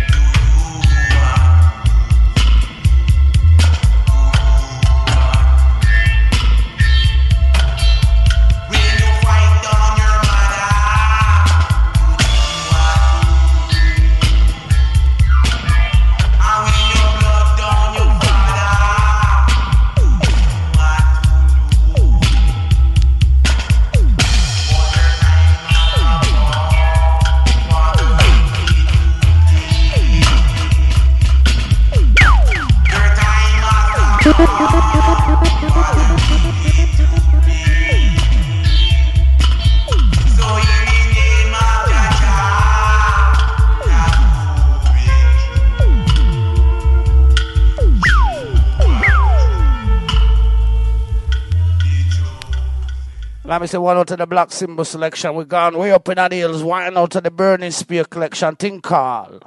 Let me say one out of the Black Symbol selection. We're gone way up in the hills, one out of the Burning Spear collection. Thing called.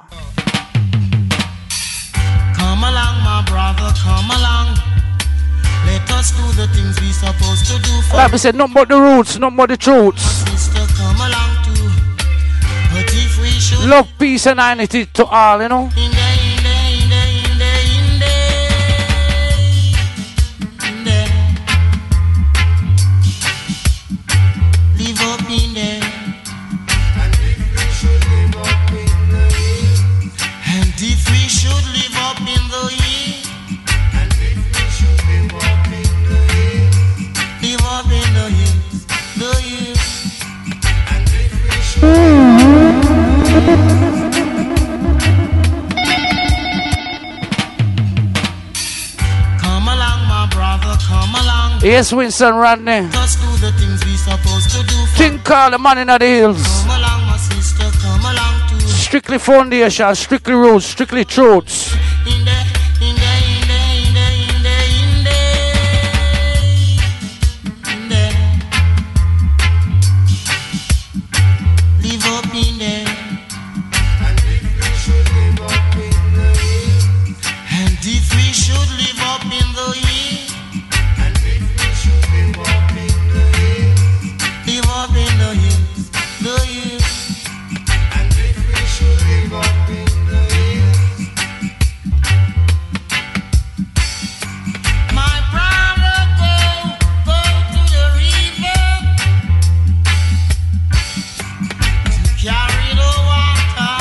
Come along, my brother, come along. Let us do the things we supposed to do for. Let me say nothing but the roots, nothing but the truths. Sister, come along too. But if we should love, peace, and unity to all, you know. Live up in there. And if we should live up in the hill. And if we should live up in the hill. Live up in the hills, the hills. And if we should come along, my brother, come along. Yes, Winston Rodney. Just do the things we supposed to do. Thing called the man in the hills. Come along, my sister, come along too. Strictly foundation, strictly roots, strictly truths. In there, in there, in there, in there, in there, in there, in there. Live up in there. And if we should live up in the hill. And if we should live up in the hill. And if we should live up in the hill. Live up in the hills, the hills. And if we should live up in the hills. My brother, go to the river to carry the water,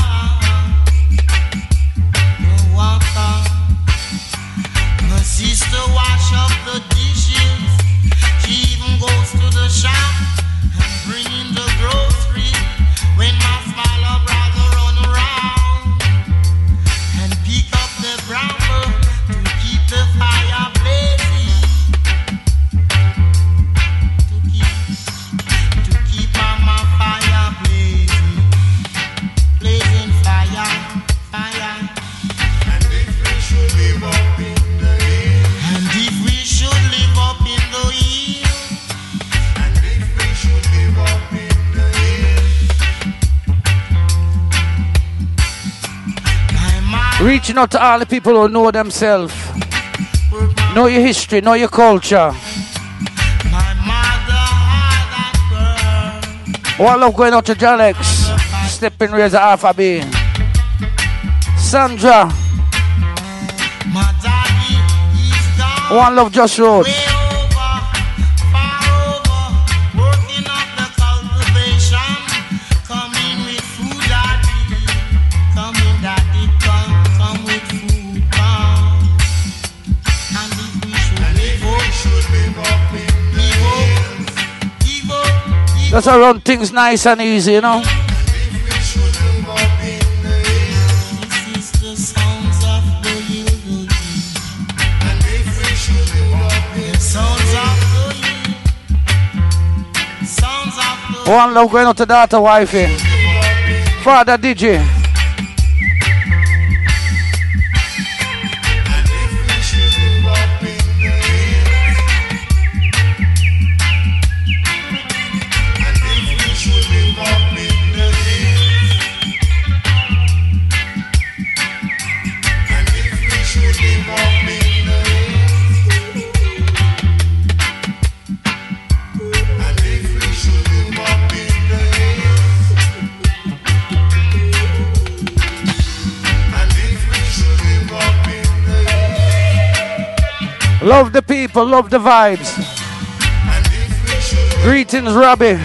My sister wash up the dishes. She even goes to the shop and bring in the grocery. When my smaller brother run around and pick up the bramble to keep the fire blazing. To keep my fire blazing. Blazing fire, fire. And if we should live up in the hill. And if we should live up in the hill. And if we should live up in the hill. Reaching out to all the people who know themselves. Know your history, know your culture. My mother had that girl. One love going out to Jalex. Stepping Razor Alpha B. Sandra. My daddy, he's gone. One love Just Road. Way over, far over, working up the cultivation. Coming with food, daddy. Coming, daddy, come with food, come. And if we should live up in the hills. Live up. That's how run things nice and easy, you know. If we should live up in the hills. This is the sounds of the hill. And if we should live up in the sounds of the hill. Sounds of the One love going out to daughter wifey. Father DJ. And if we should live up in the hills. Love the people, love the vibes. Greetings, Robbie.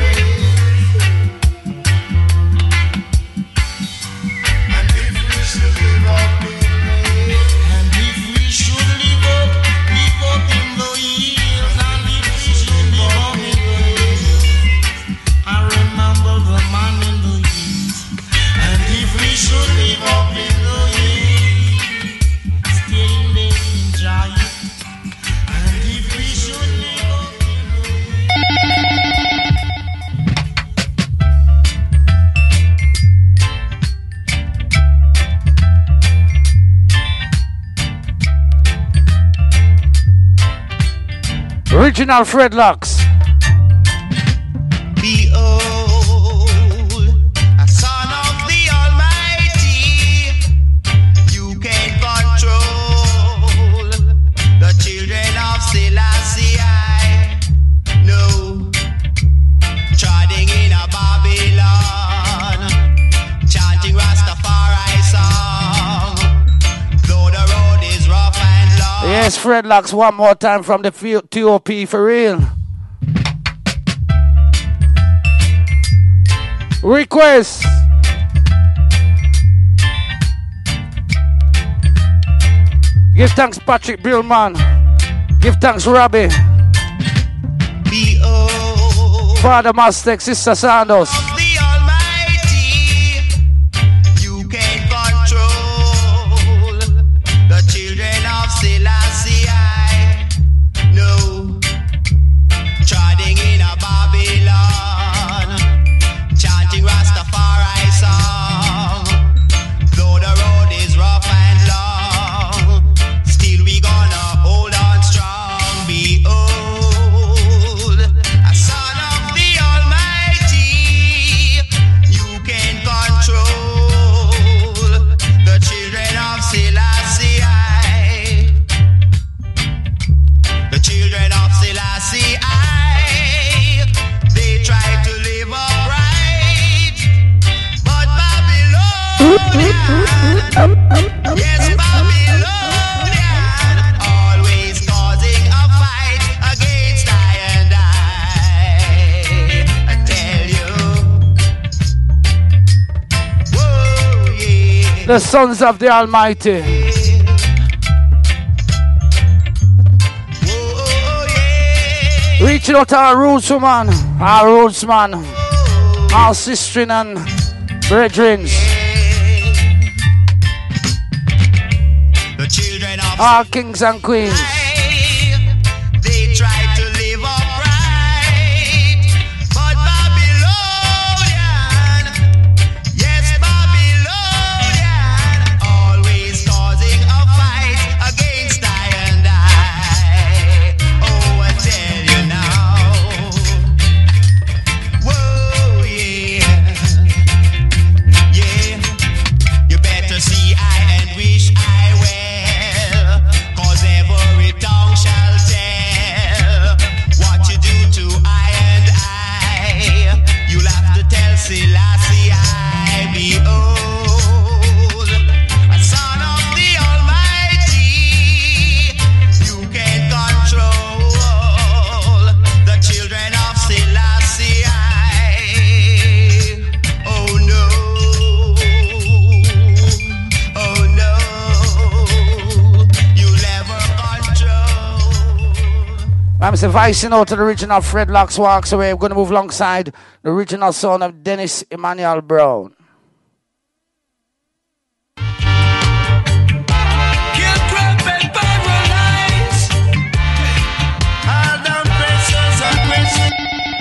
Original Fredlocks. Behold, a son of the Almighty, you can control the children of Selassie. No, treading in a Babylon, chanting Rastafari song, though the road is rough and long. Yes, Fredlocks, one more time from the TOP for real. Request. Give thanks, Patrick Billman. Give thanks, Robbie. Behold, Father Mastek, Sister Sandos. the Almighty, you can control the children of Selassie. No, treading in a Babylon, chanting Rastafari song, though the road is rough and long, still we gonna hold on strong. Behold, a son of the Almighty, you can control the children of Selassie. The children of Selassie, they try to live upright, but Babylon, yes, Babylonian, always causing a fight against I and I tell you, whoa, yeah. The sons of the Almighty. Reaching out to our roots man, our sisters and brethren, The children of our kings and queens. they try to live upright, but Babylonian, yes, Babylonian, always causing a fight against I and I. Oh, I tell you now, whoa, yeah, yeah, you better see I and wish I well, 'cause every tongue shall tell what you do to I and I. You'll have to tell Selassie I. Behold, a son of the Almighty, you can control the children of Selassie I. Oh no, oh no, you'll never control. I'm advising out to the original Fredlocks walks away. I'm going to move alongside the original son of Dennis Emmanuel Brown. Kill, crop, and paralyze. All down pressures and pressures.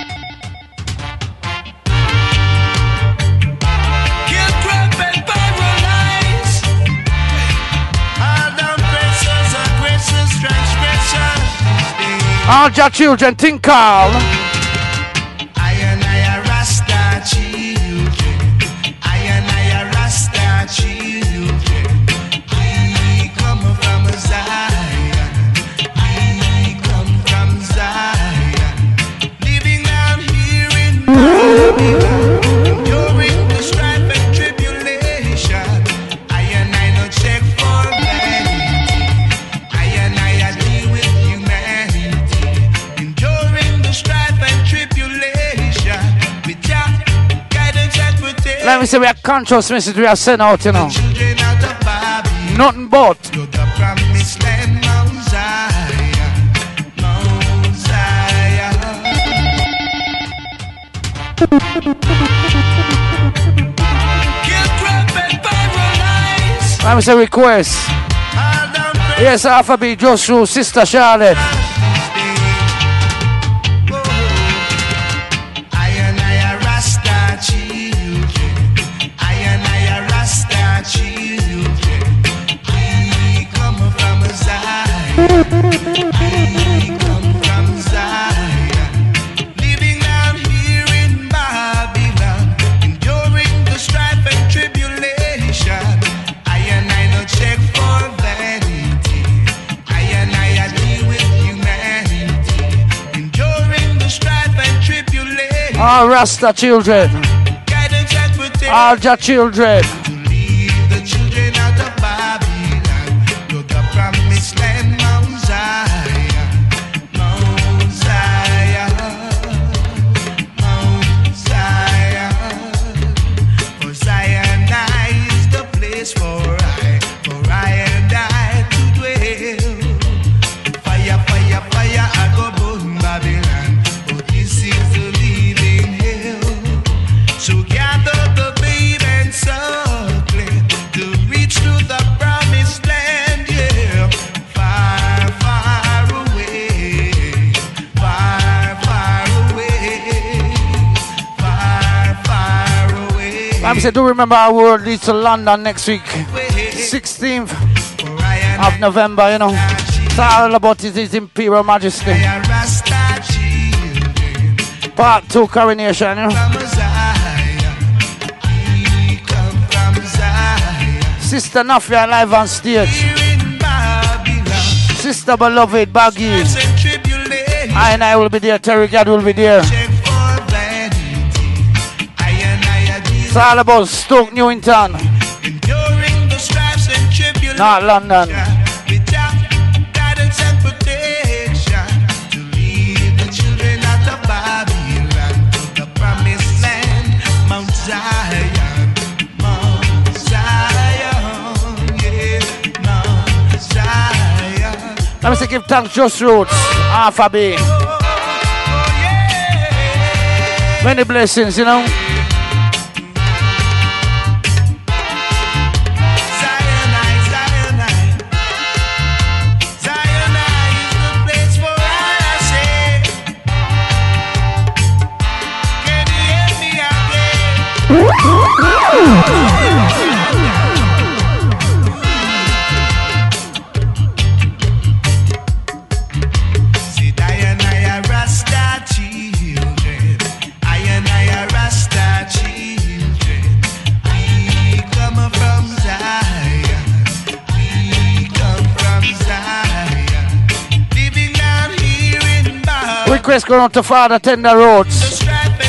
Kill, crop, and paralyze. All down pressures and pressures, transgressions. All your children, think all. I and I are Rasta children. I and I are Rasta children. We come from Zion. We come from Zion. Living down here in Babylon. During the strife and tribulation. I and I no check for vanity. I and I deal with you say we are conscious message we are sent out, you know. Children out of Babylon. Nothing but. To the promised land, Mount Zion. Mount Zion. Kill trumpet, paralyze. Let me say request. All down Yes, Alpha B, just through Sister Charlotte. All Rasta children, all your children. To lead the children out of Babylon to the promised land, Mount Zion, Mount Zion, Mount Zion. For Zion is the place for I and I to dwell. Fire, fire, fire, I go burn Babylon. Oh, this is the living hell. So gather the babe and suckle to reach to the promised land, yeah. Far, far away, far, far away, far, far away. I'm saying, do remember our world leads to London next week, 16th of November, you know. It's all about His Imperial Majesty. Part 2 coronation, you know. Sister Nafia live on stage. Sister Beloved Baggy. I and I will be there. Terry Gad will be there. It's all about Stoke Newington, not London. Let me say give thanks Just Roots, Alpha B. Many blessings, you know. Request going on to Father Tender Roads.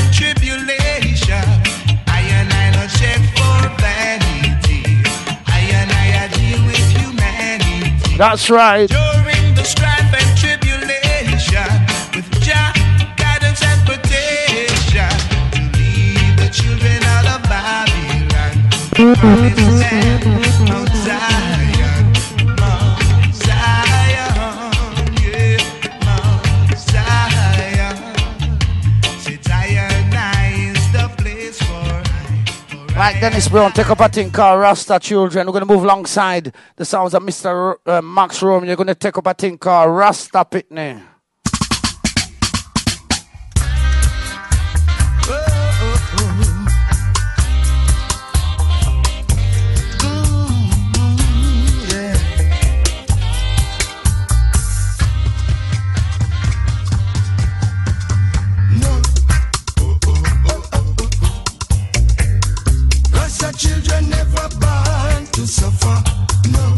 That's right. During the strife and tribulation, with Jah guidance and protection, to lead the children out of Babylon, to the promised land, Mount Zion, Mount Zion, yeah, Mount Zion. Say Zion is the place for Right, Dennis Brown, take up a thing called Rasta Children. We're going to move alongside the sounds of Mr. Max Rome. You're going to take up a thing called Rasta Pitney. Children never born to suffer, no.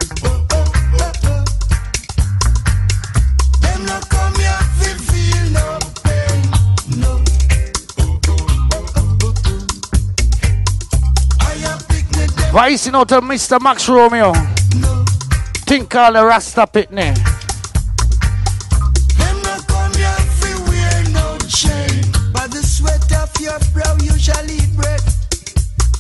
Them not come here to feel no pain, no. I am picnic them, Voicing out to Mr. Max Romeo. no. Think called the Rasta Pitney. Them not come here to wear no chain. By the sweat of your brow you shall eat bread.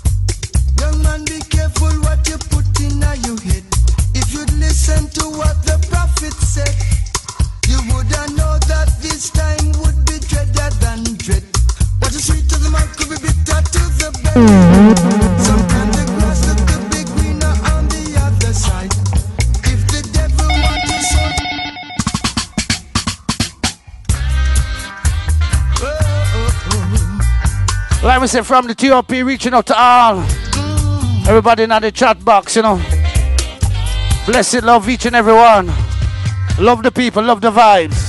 Like we said, from the TOP, reaching out to all. Everybody in the chat box, you know. Blessed love each and every one. Love the people, love the vibes.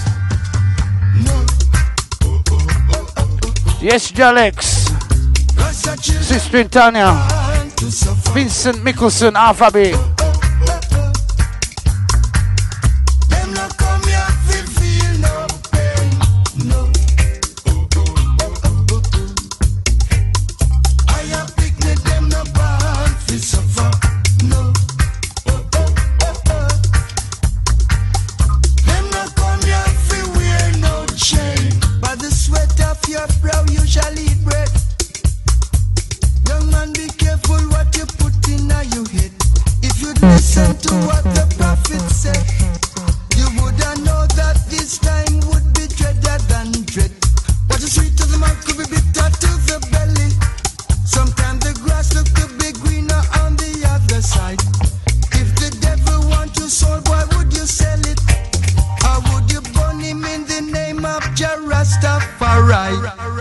Yes, Jalex. Sister Tanya. Vincent Mickelson, Alphabet. Listen to what the prophet said. You woulda know that this time would be dreader than dread. What is sweet to the mouth could be bitter to the belly. Sometimes the grass look to be greener on the other side. If the devil want your soul, why would you sell it? Or would you burn him in the name of Jah Rastafari?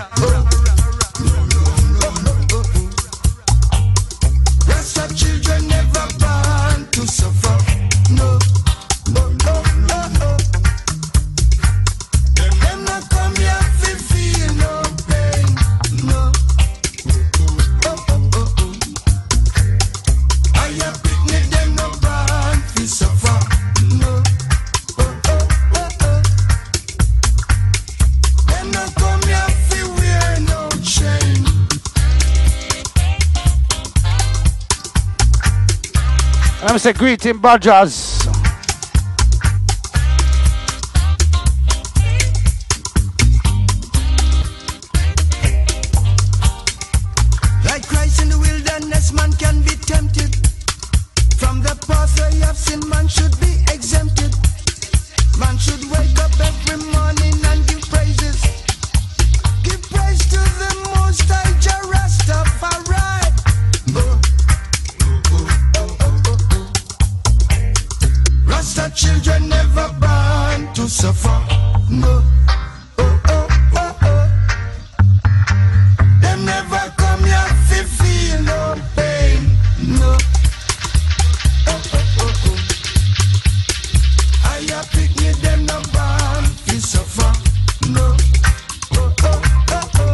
Rasta children never born to suffer. No, no, no, no, no. Them not come here to feel no pain. No. Oh, oh, oh, oh. I have picnic, them not born to suffer. No. Oh, oh, oh, oh. Them not come here to wear no chain. Let me say greeting, Badgers. Like Christ in the wilderness, man can be tempted. From the path where you have sin, man should be exempted. Man should wake up every morning and give praises. Give praise to the Most High Jah Rastafari. Oh. Rasta children never born to suffer. No. Oh, oh, oh, oh. Them never come here to feel no pain. No. Oh, oh, oh, oh. I have picnic, them no born to suffer. No. Oh, oh, oh, oh.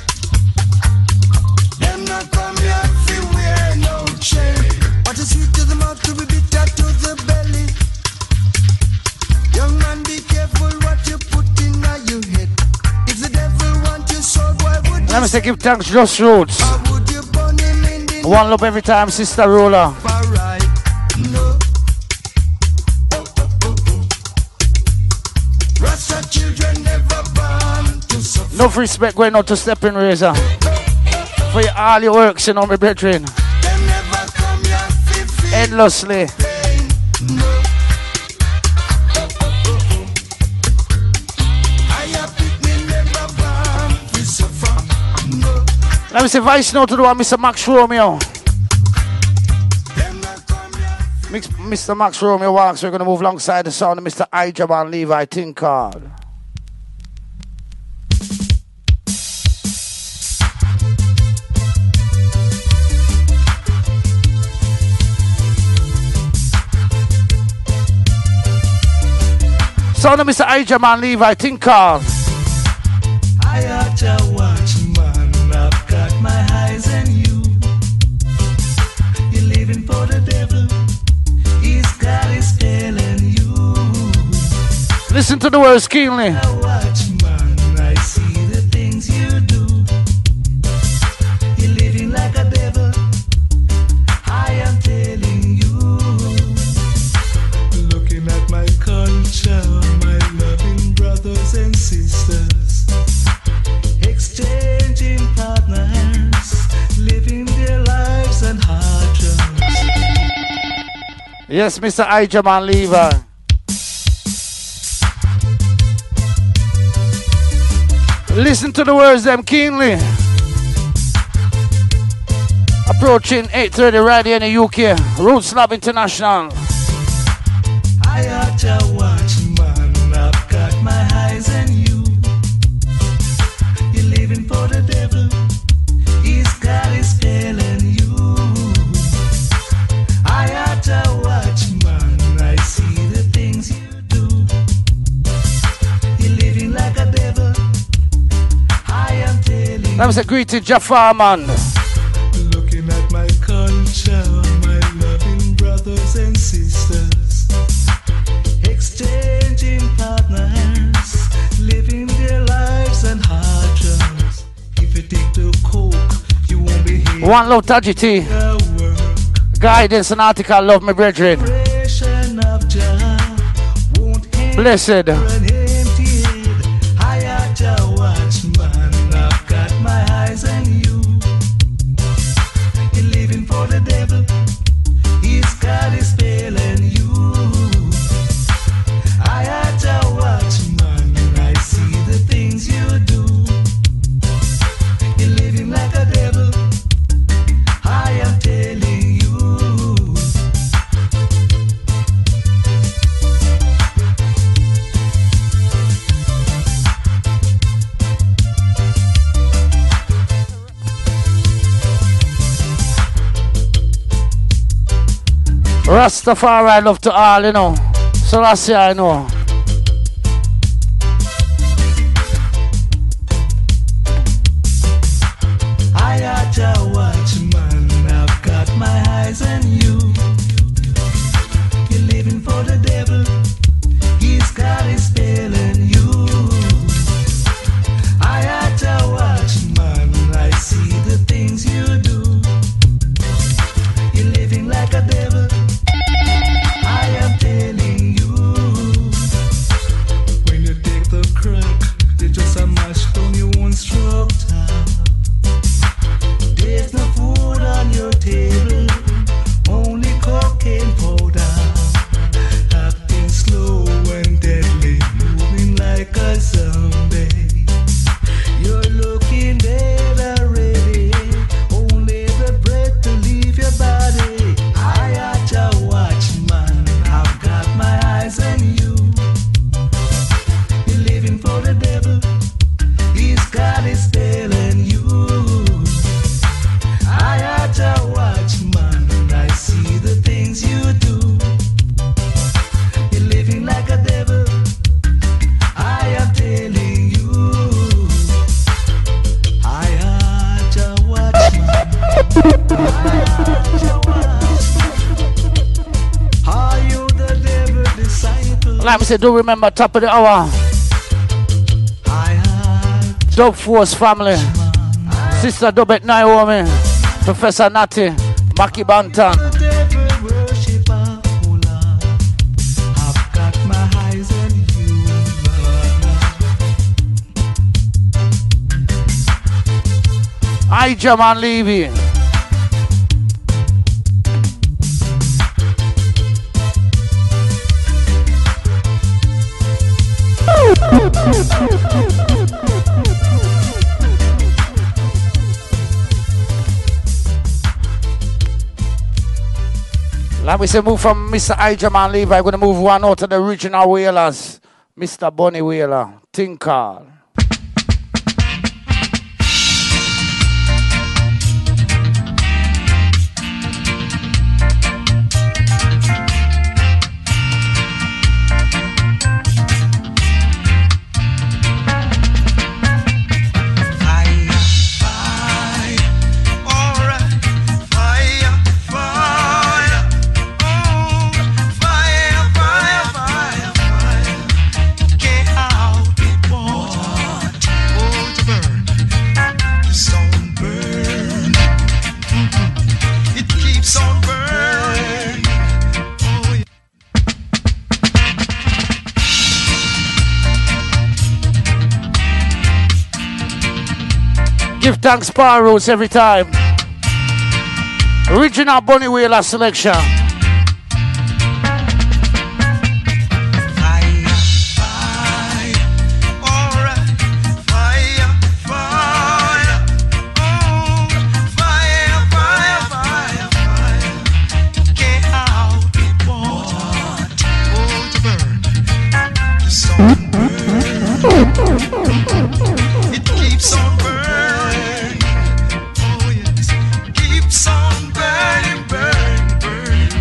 Them not come here to wear no chain. What is sweet to the mouth to be bitter to the belly. Young man, be careful what you put in your head. If the devil want your soul, why would you Let me say give thanks, Just Roots. Or would you burn him in the One love every time, Sister Roller. Rastafari? No. Oh, oh, oh, oh. Rasta children never born to suffer. Enough respect going out to Stepping Razor. For all your works, you know, my brethren. Them never come here to feel Endlessly. pain. No. Oh, oh, oh, oh. I have picnic, never born to suffer. No. Let me say voice note to the one, Mr. Max Romeo. Them not come here. Mr. Max Romeo walks. We're going to move alongside the sound of Mr. Ijaban Levi Tinkard. Sound of Mr. Ijaban Levi Tinkard. I ought to watch, man. I've got my eyes on you. You're living for the devil. He's got his telling you. Listen to the words keenly. I watch, man. I see the things you do. You're living like a devil. I am telling you. Looking at my culture, my loving brothers and sisters, exchanging partners, living their lives and hard drugs. Yes, Mr. Ijaban Levi. Listen to the words them keenly. Approaching 8:30 right here in the UK. Roots Lab International. I ought to watch, man. I've got my eyes on you. You're living for the devil. Let me say greeting Jafar, man. Looking at my culture, my loving brothers and sisters, exchanging partners, living their lives and hard drugs. If you take the coke, you won't be here. One love, Taji T. Guidance and article, love me, brethren. Blessed. Rastafari love to all, you know. So that's I know. I had a watchman, I've got my eyes on you. You're living for the devil, he's got his spell on you. I had a watchman, I see the things you do. You're living like a devil, I am telling you. When you take the crack, they just a mash down your own structure. There's no food on your table, only cocaine powder. Acting slow and deadly, moving like a zombie. You're looking dead already, only the breath to leave your body. I had a watchman, I've got my eyes on you. You're living for the devil, he's got his spell on you. I had a watchman, I see the things you do. You're living like a devil, I am telling you. I had a watchman, I had a watchman. Are you the devil disciple? Like me say, do remember top of the hour. I had Dub Force family. Sister Dubet Naomi. Professor Natty. Maki Bantan. the devil worshiper, oh Lord. I've got my eyes on you, Lord. I Jaman Levy. Like we say, move from Mr. I Jaman Levy. I'm going to move one out to the original Whalers. Mr. Bunny Whaler. Tinkal. Give thanks, Power Roots every time. Original Bunny Whaler selection. It keeps on burning. Oh yes, keeps on burning, burning, burning.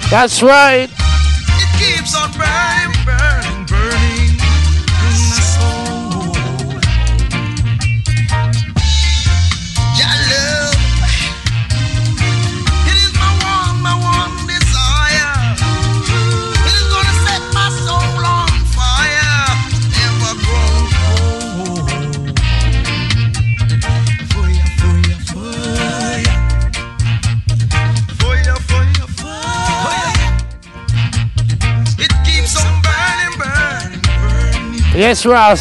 That's right. It keeps on burning, burning, burning in my soul. Your love, it is my one desire. It is gonna set my soul on fire, never grow cold. Fire, fire, fire. Fire, fire, fire. It keeps on burning, burning, burning. Yes, Ross.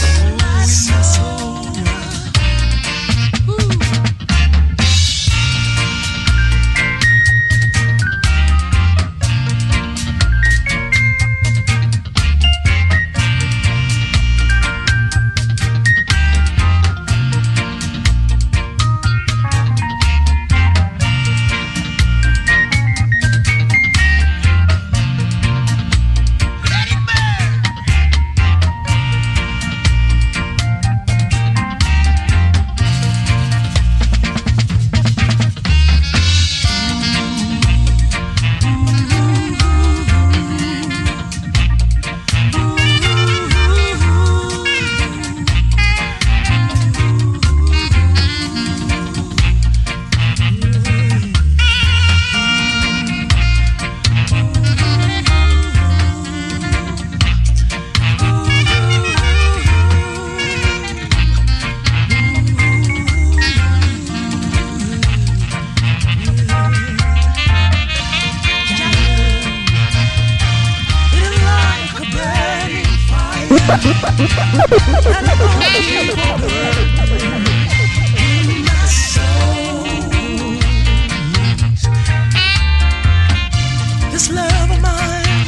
This love of mine,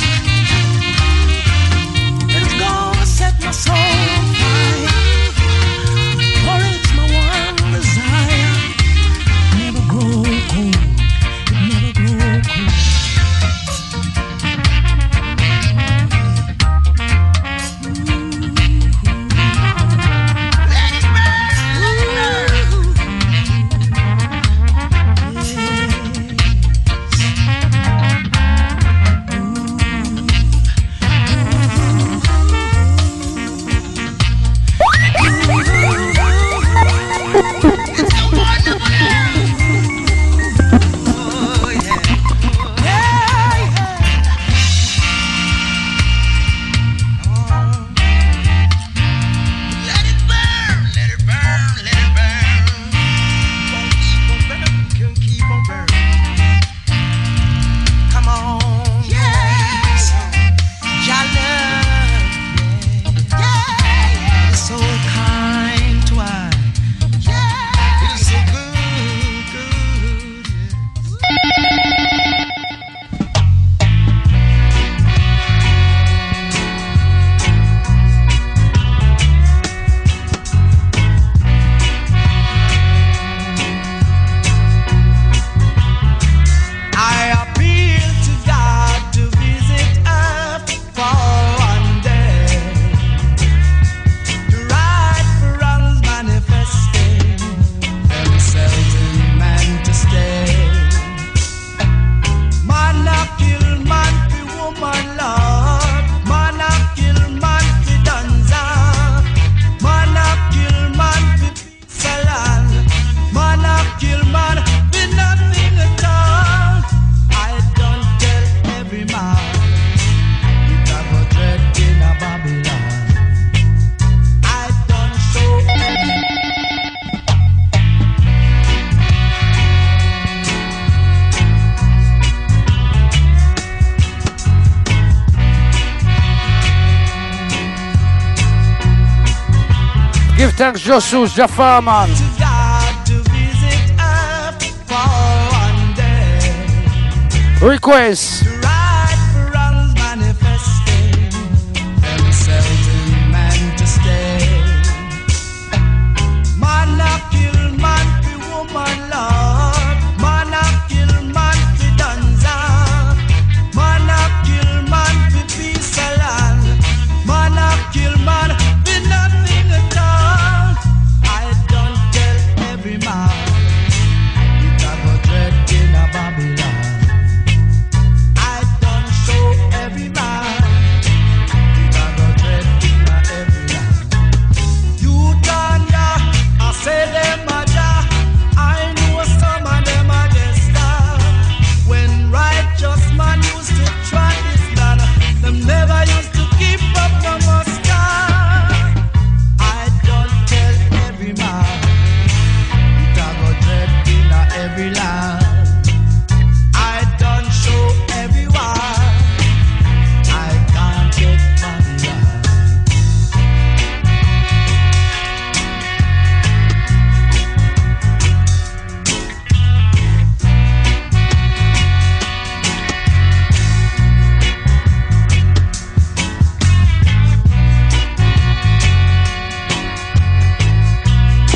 it is gonna set my soul on fire. For it's my one desire. Never grow cold, it never grow cold. Let it burn, let it burn. It's a wonderful love. Oh yeah. Let it burn, let it burn, let it burn. Keep on burning, keep on burning. Come on, yes. Your love, yeah. It's so kind to us. It is so good, good, yeah. I appeal to God to visit earth for one day. The right for wrongs manifesting themselves in man to stay. Man a kill man fi woman, Lord. Man a kill man fi danza. Man a kill man fi peace a land. Man a kill man fi nothing at all. I don't tell every man it a go dread in a Babylon. I don't show every Give thanks, Josus, Jafar, man. to God to visit earth for one day. Request. The right for wrongs manifesting themselves in man to stay. Man a kill man fi woman, Lord. Man a kill man fi danza. Man a kill man fi peace a land. Man a kill man fi nothing at all. I don't tell every man it a go dread in a Babylon. I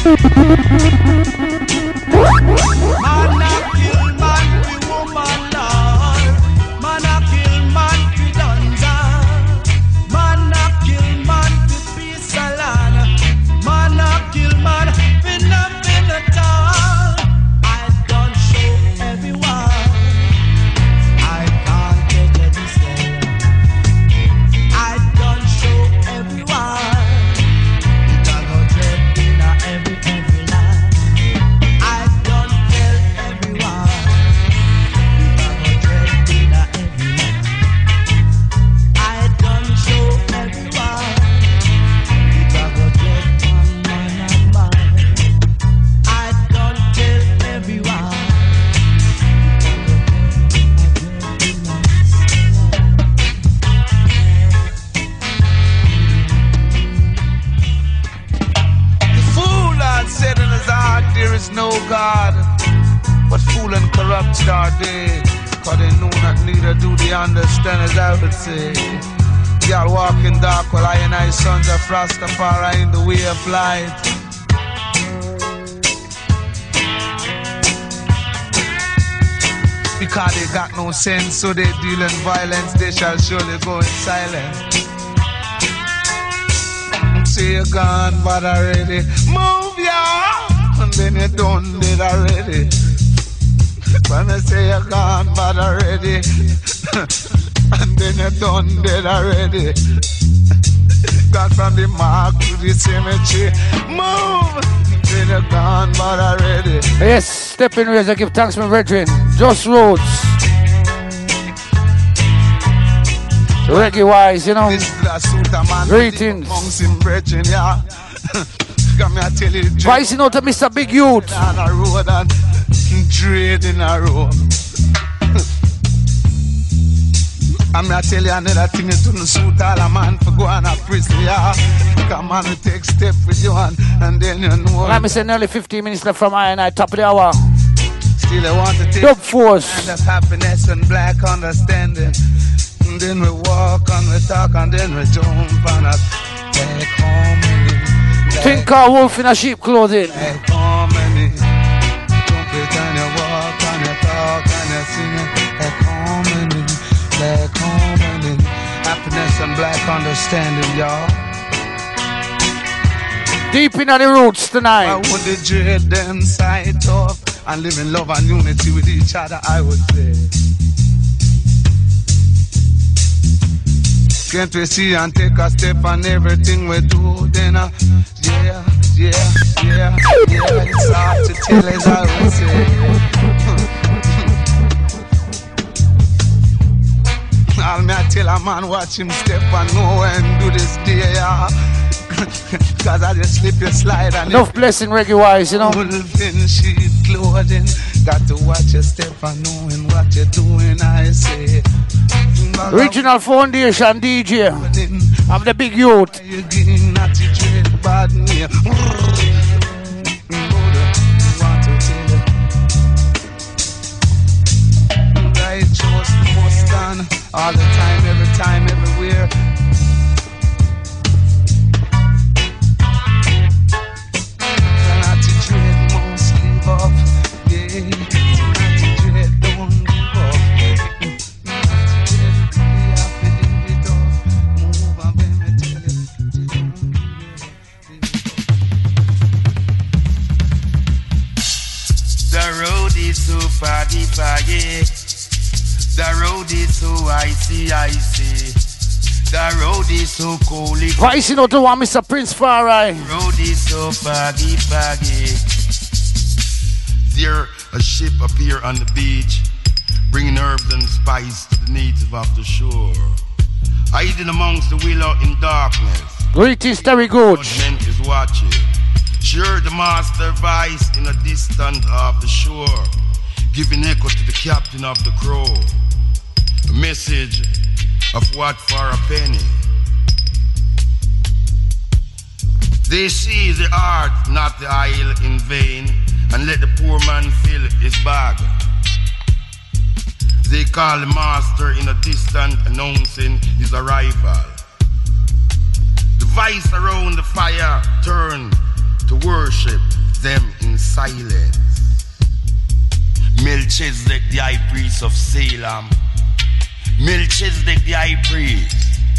Man a kill man fi woman lord. Man a kill man fi dunza. Man a kill man fi peace of land. Man a kill man fi nothing at all. I done show everyone. I can't take it this way. I done show everyone. It a go dread in a every land. I done tell everyone. It a go dread in a every land. I done show everyone. It a go dread one man and man. I done tell everyone. The fool had said in his heart, there is no God. But fool and corrupt are they, 'cause they know not neither do they understand, as I would say. Y'all walk in dark while I and I sons of Rastafari in the way of light. Because they got no sense, so they deal in violence, they shall surely go in silence. Say you're gone, but already move ya, and then you done it already. When I say you're gone, but already, and then you done it already. Got from the mark to the cemetery, move, then you're gone, but already. Yes, step in ways. I give thanks, my brethren. Just Rhodes. Reggae wise, you know. This is the suitor man. Greetings. Monks in brethren, yeah. Come here, tell you the truth. Voicing out to Mr. Big Youth. On a road and trade in a row. I'm gonna tell you another thing, it don't suit all a man for go on a prison, yeah. Come on and take step with you and then you know. Like me say, nearly 15 minutes left from I and I, top of the hour. Still I want to take Dub Force. kind of happiness and black understanding. And then we walk and we talk and then we jump and I take home. Think of wolf in a sheep clothing. Take home and jump it and you walk and you talk and you sing it. Take home and black harmony, happiness and black understanding, y'all. Deep in the roots tonight. I would the dread them sight off and live in love and unity with each other, I would say. Can't we see and take a step on everything we do, then yeah, it's hard to tell, as I would say. All me I tell a man watch him step and know and do this day, yeah. Cause I just slip your slide and enough blessing reggae wise, you know. Wolf in sheep clothing. Got to watch your step and knowing what you're doing, I say. Regional Foundation DJ of the Big Youth. You getting not to dread bad name. Righteous must stand all the time, every time, everywhere. Not to dread, must live up. Yeah, not to dread, don't give up. Not to dread, we have to live it up. Move and let me tell you. The road is so foggy, foggy. The road is so icy, icy. The road is so cold. Voicing out to one Mr. Prince Farai. The road is so foggy, foggy. There a ship appear on the beach, bringing herbs and spice to the native of the shore. Hiding amongst the willow in darkness. Greetings, Terry Gooch. Judgment is watching. Sure, the master voice in a distant of the shore, giving echo to the captain of the crow. A message of what for a penny. They seize the heart, not the oil in vain, and let the poor man fill his bag. They call the master in a distant, announcing his arrival. The vice around the fire turn, to worship them in silence. Melchizedek, the high priest of Salem. Melchizedek, the high priest.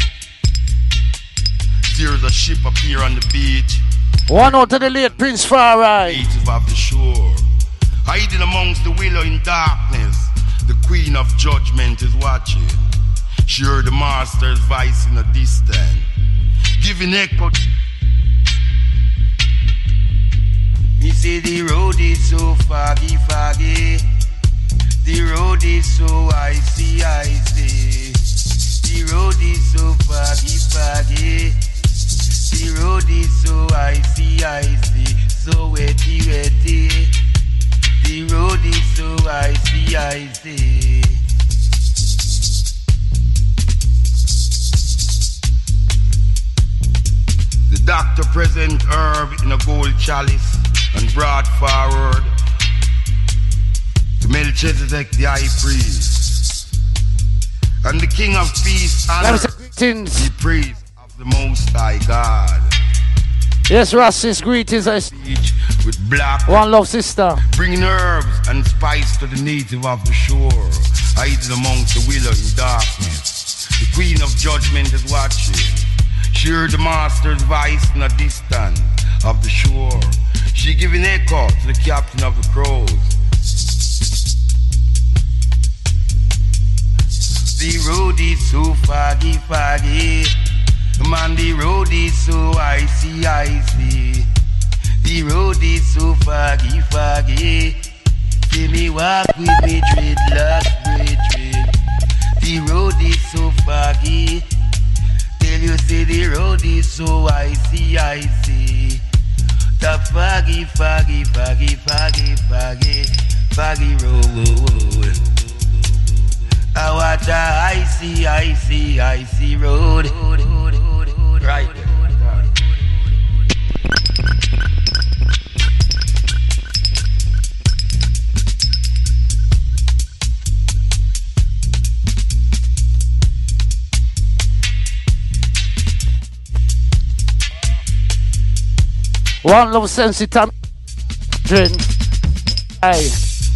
There's a ship appear on the beach. One out to the late Prince Farai. Native of the shore, hiding amongst the willow in darkness. The queen of judgment is watching. She heard the master's voice in a distance, giving echo. Me say the road is so foggy, foggy. The road is so icy, icy. The road is so foggy, foggy. The road is so icy, icy. So wetty, wetty. The road is so icy, icy. The doctor present herb in a gold chalice and brought forward to Melchizedek the high priest. And the king of peace honored the priest of the Most High God. Yes, Rassis, greetings. With black one love, sister. Bringing herbs and spice to the native of the shore, hiding amongst the willow in darkness. The queen of judgment is watching. She heard the master's voice in a distance of the shore. She giving echo to the captain of the crows. The road is so foggy, foggy. Man, the road is so icy, icy. The road is so foggy, foggy. See me walk with me dreadlocks, brethren. The road is so foggy. Tell you say the road is so icy, icy. The foggy, foggy, foggy, foggy, foggy, foggy road. I watch a icy, icy, icy road. Right. One love sensitive. Hey.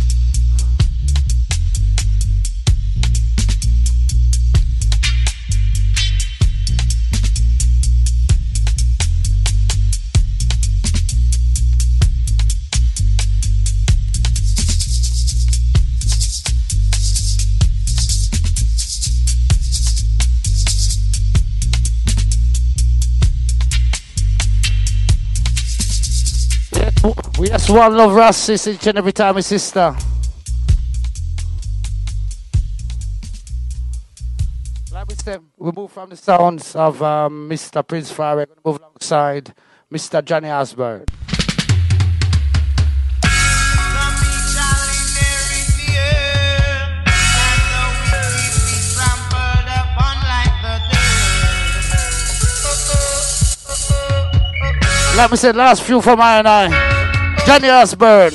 Yes, one love Rassis each and every time, my sister. Like we said, we move from the sounds of Mr. Prince Farai. We're going to move alongside Mr. Johnny Osborne. Like we said, last few for my and I. Johnny Osborne.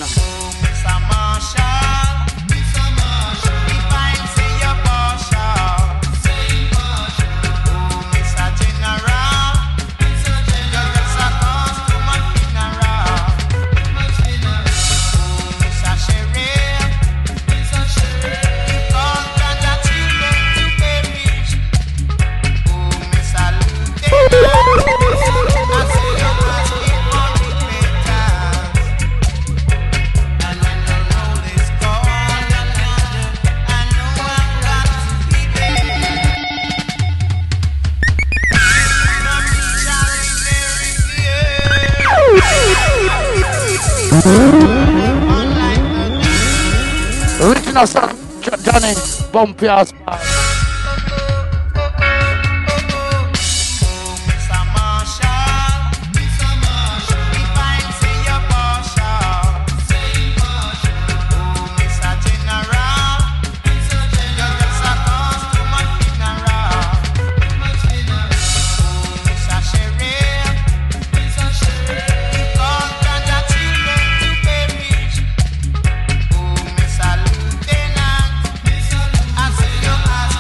Original song, Johnny, bumpy ass man. I see your eyes.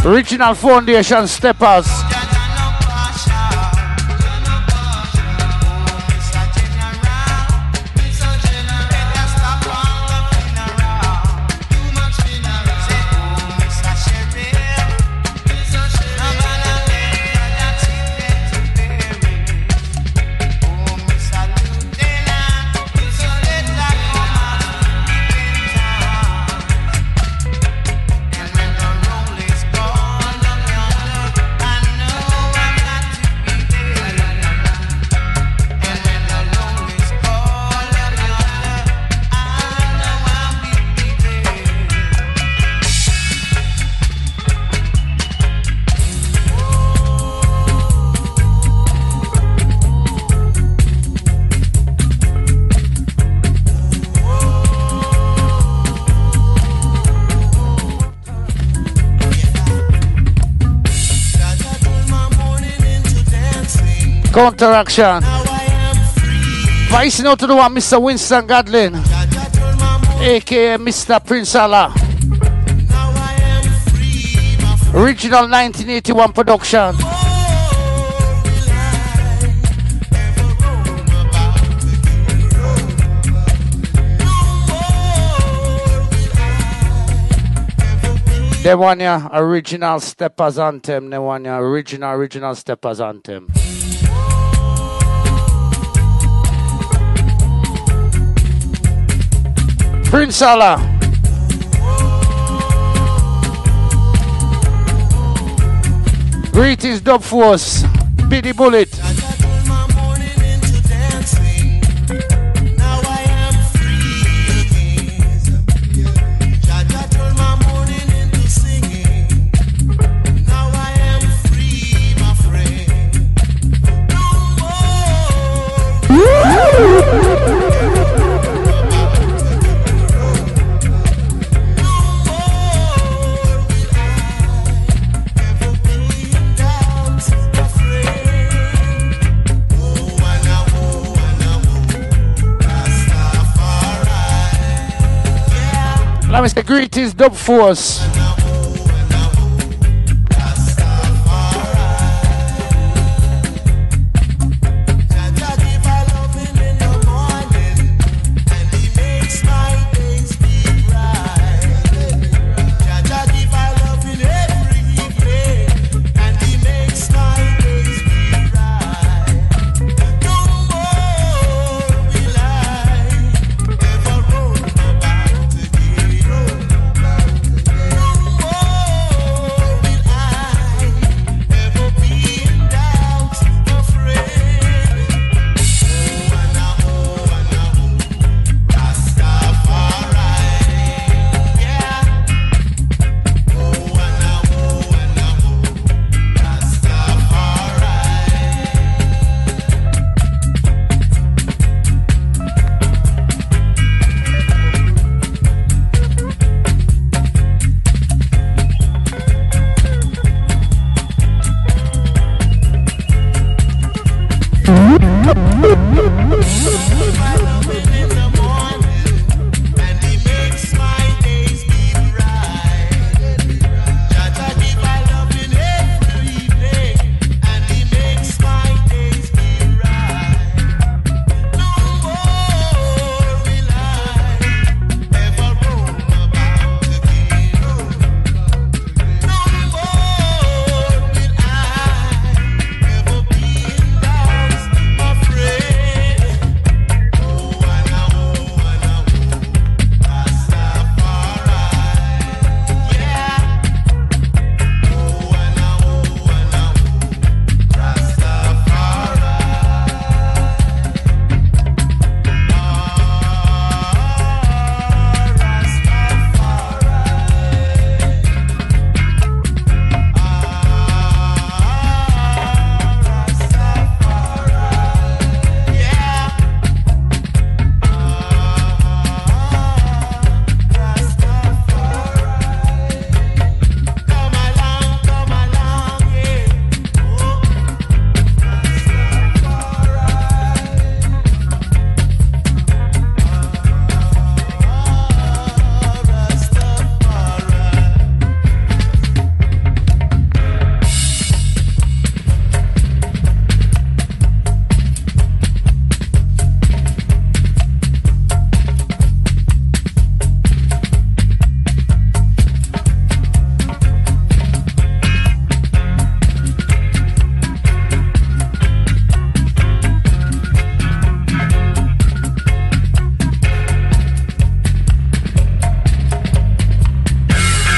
Original Foundation Steppers. Counteraction. Vicing out to the one, Mr. Winston Godlin, aka Mr. Prince Allah. Original 1981 production. They want ya original Steppers anthem. They want ya original Steppers anthem. Prince Allah. Greetings, Dub Force. Biddy Bullet. Let me say greetings, Dub Force.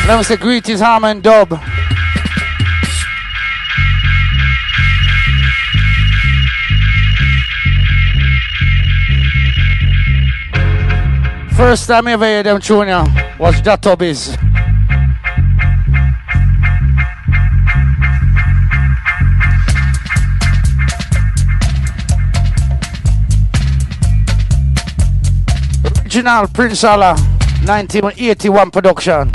Let me say greetings, Harmon Dub. First time I ever heard them tune was Jatobies. Original Prince Allah, 1981 production.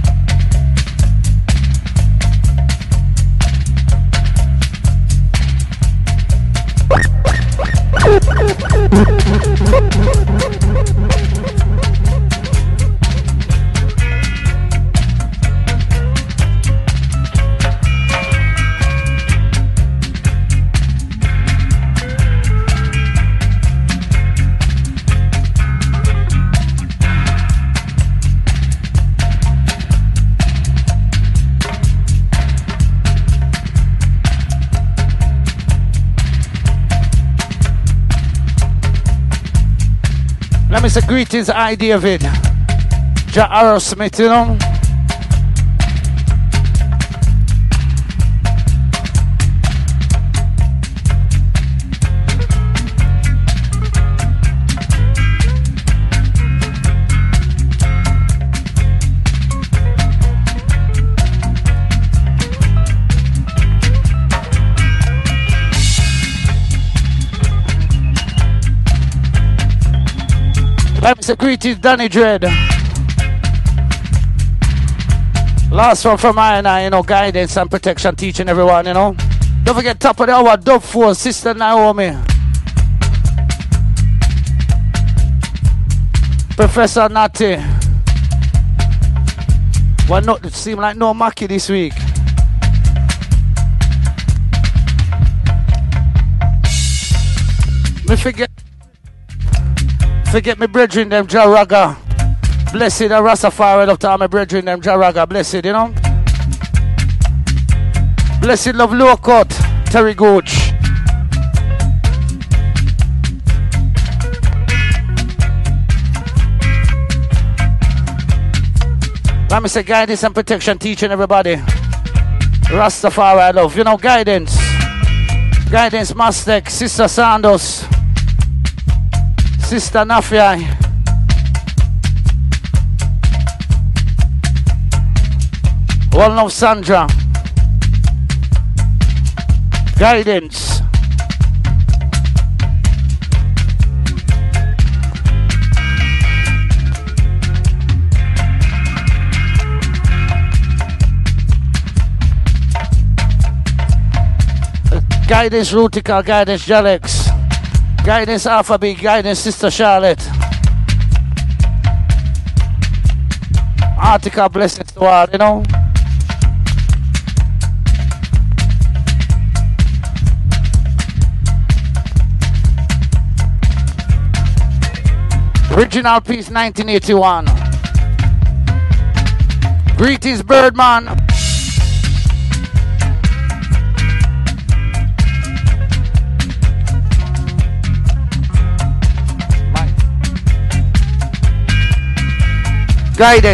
Let me say greetings, I David. Ja Aerosmith, you know. Let me say greetings, Danny Dread. Last one from I, you know, guidance and protection, teaching everyone, you know. Don't forget, top of the hour, Dub 4, Sister Naomi. Professor Natty. Well, not seem like no Mackie this week. Me forget me brethren them Jaraga. Blessed and Rastafari love to all my brethren them Jaraga. Blessed, you know. Blessed love Low Cut, Terry Gooch. Let me say guidance and protection, teaching everybody. Rastafari love, you know, guidance. Guidance Mastek, Sister Sandos. Sister Nafiai. One love Sandra. Guidance. Guidance Rutica, Guidance Jalex. Guidance Alphabet, Guidance Sister Charlotte. Artica blessings to all, you know. Original Piece 1981. Greetings Birdman. Guided.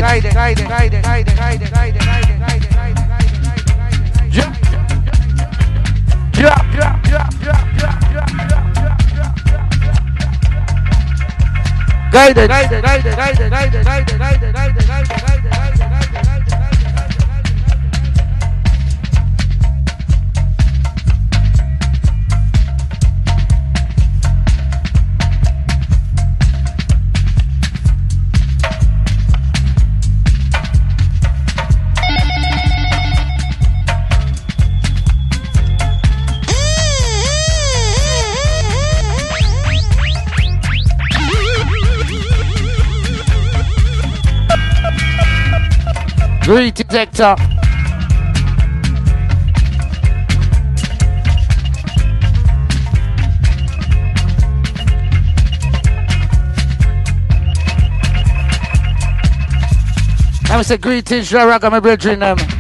Greetings, Hector. I say greetings, Jaraga, my brethren.